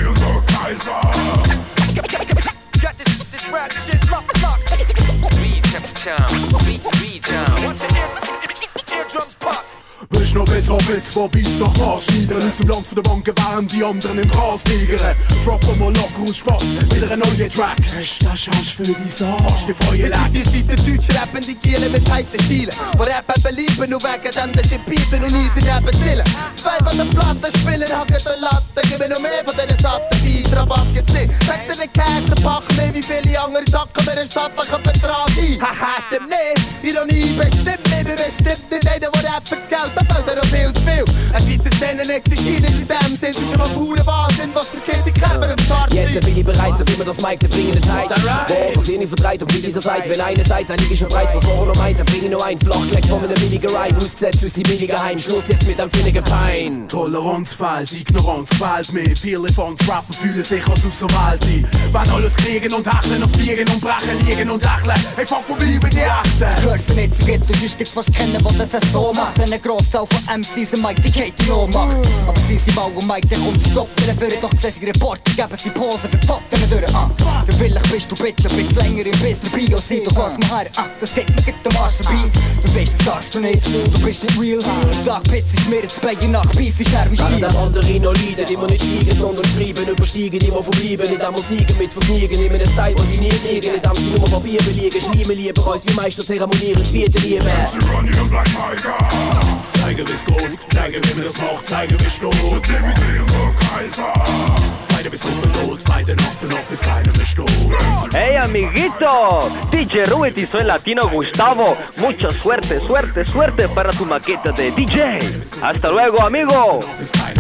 Got this, this rap shit locked, locked. Weed town, weed, weed town. Watch the ear, eardrums pop. Bist noch besser Witz, wo Beats nach Mars schneiden. Aus dem Land von der Banken während die anderen im Gras liegen. Droppen wir locker aus Spaß, wieder ein neuer Track. Hast du das Chance für die Sache? Hast du Feuer leck? Wir Schweizerdeutsch rappen die Gielen mit heiten Stilen. Wo Rappen belieben und wegen dem den Shit bieten und nie daneben zählen. Zwei von den Plattenspielern hacken den Latte. Gib mir noch mehr von diesen satten Beats, Rabatt gibt's nicht. Sag dir den Cash, den Pack mehr wie viele andere Sachen mir einen stattlichen Betrag ein. Haha, stimmt nicht. Ironie bestimmt nicht, wir bestimmt nicht einer, der Rapper das Geld da fällt er noch viel zu viel. Ein Schweizer Szenen existiert nicht in dem Sinn. Es ist schon mal pure Wahnsinn, was für Kinder Kämpfer im Start sind. Jetzt bin ich bereit, so wie wir das Mic, dann bringen den Zeit. Boah, das ihr nicht verdreht und wie dieser seid. Wenn eine seid, dann lieg ich schon breit. Bevor er noch meint, dann bring ich noch ein Flachgeleck von einem billigen Ride. Ausgesetzt für sie billige Heim. Schluss jetzt mit einem finnigen Pein. Toleranz fehlt, Ignoranz quält mich. Viele von uns Rapper fühlen sich als aus der Welt ein. Wenn alles kriegen und hecheln, auf Biegen und Brechen, liegen und hecheln. Hey, fuck, wo bleiben die Echten? Hörst du nicht, es gibt, du gibt's fast kennen, die das so macht. Eine Großzahl von M Cs im Mike, die Kate noch macht. Aber sie sind mal und Mike, der kommt stopp. Wir führen doch gesehen, sie Report, geben sie Pose, wir pfoten durch an. Du vielleicht bist du bitch, ein bisschen länger im Biss dabei. Und sieh, du kannst mir her, ah, das geht mir gibt am Arsch vorbei. Du siehst, das darfst du nicht, du bist nicht real. Am Tag pisst ich mir ins Bein, nach Biss ist nervig Stil. Während andere noch leiden, die wir nicht steigen, sondern schreiben, übersteigen, die wir verbleiben. Nicht einmal siegen mit Vergnügen, nehmen einen Style, wo sie nie liegen. Nicht einmal sie nur Papier belegen, schleimen lieber uns wie Meister zeremonieren, vierte Liebe. Zeige wie's geht, zeige wie man das macht, zeige wie steht. Und imitieren der Kaiser. Feide bis unverduld, feide noch für noch bis keiner mehr steht. Hey amiguito, D J Ruedi, soy Latino Gustavo. Mucha suerte, suerte, suerte para tu maqueta de D J. Hasta luego amigo.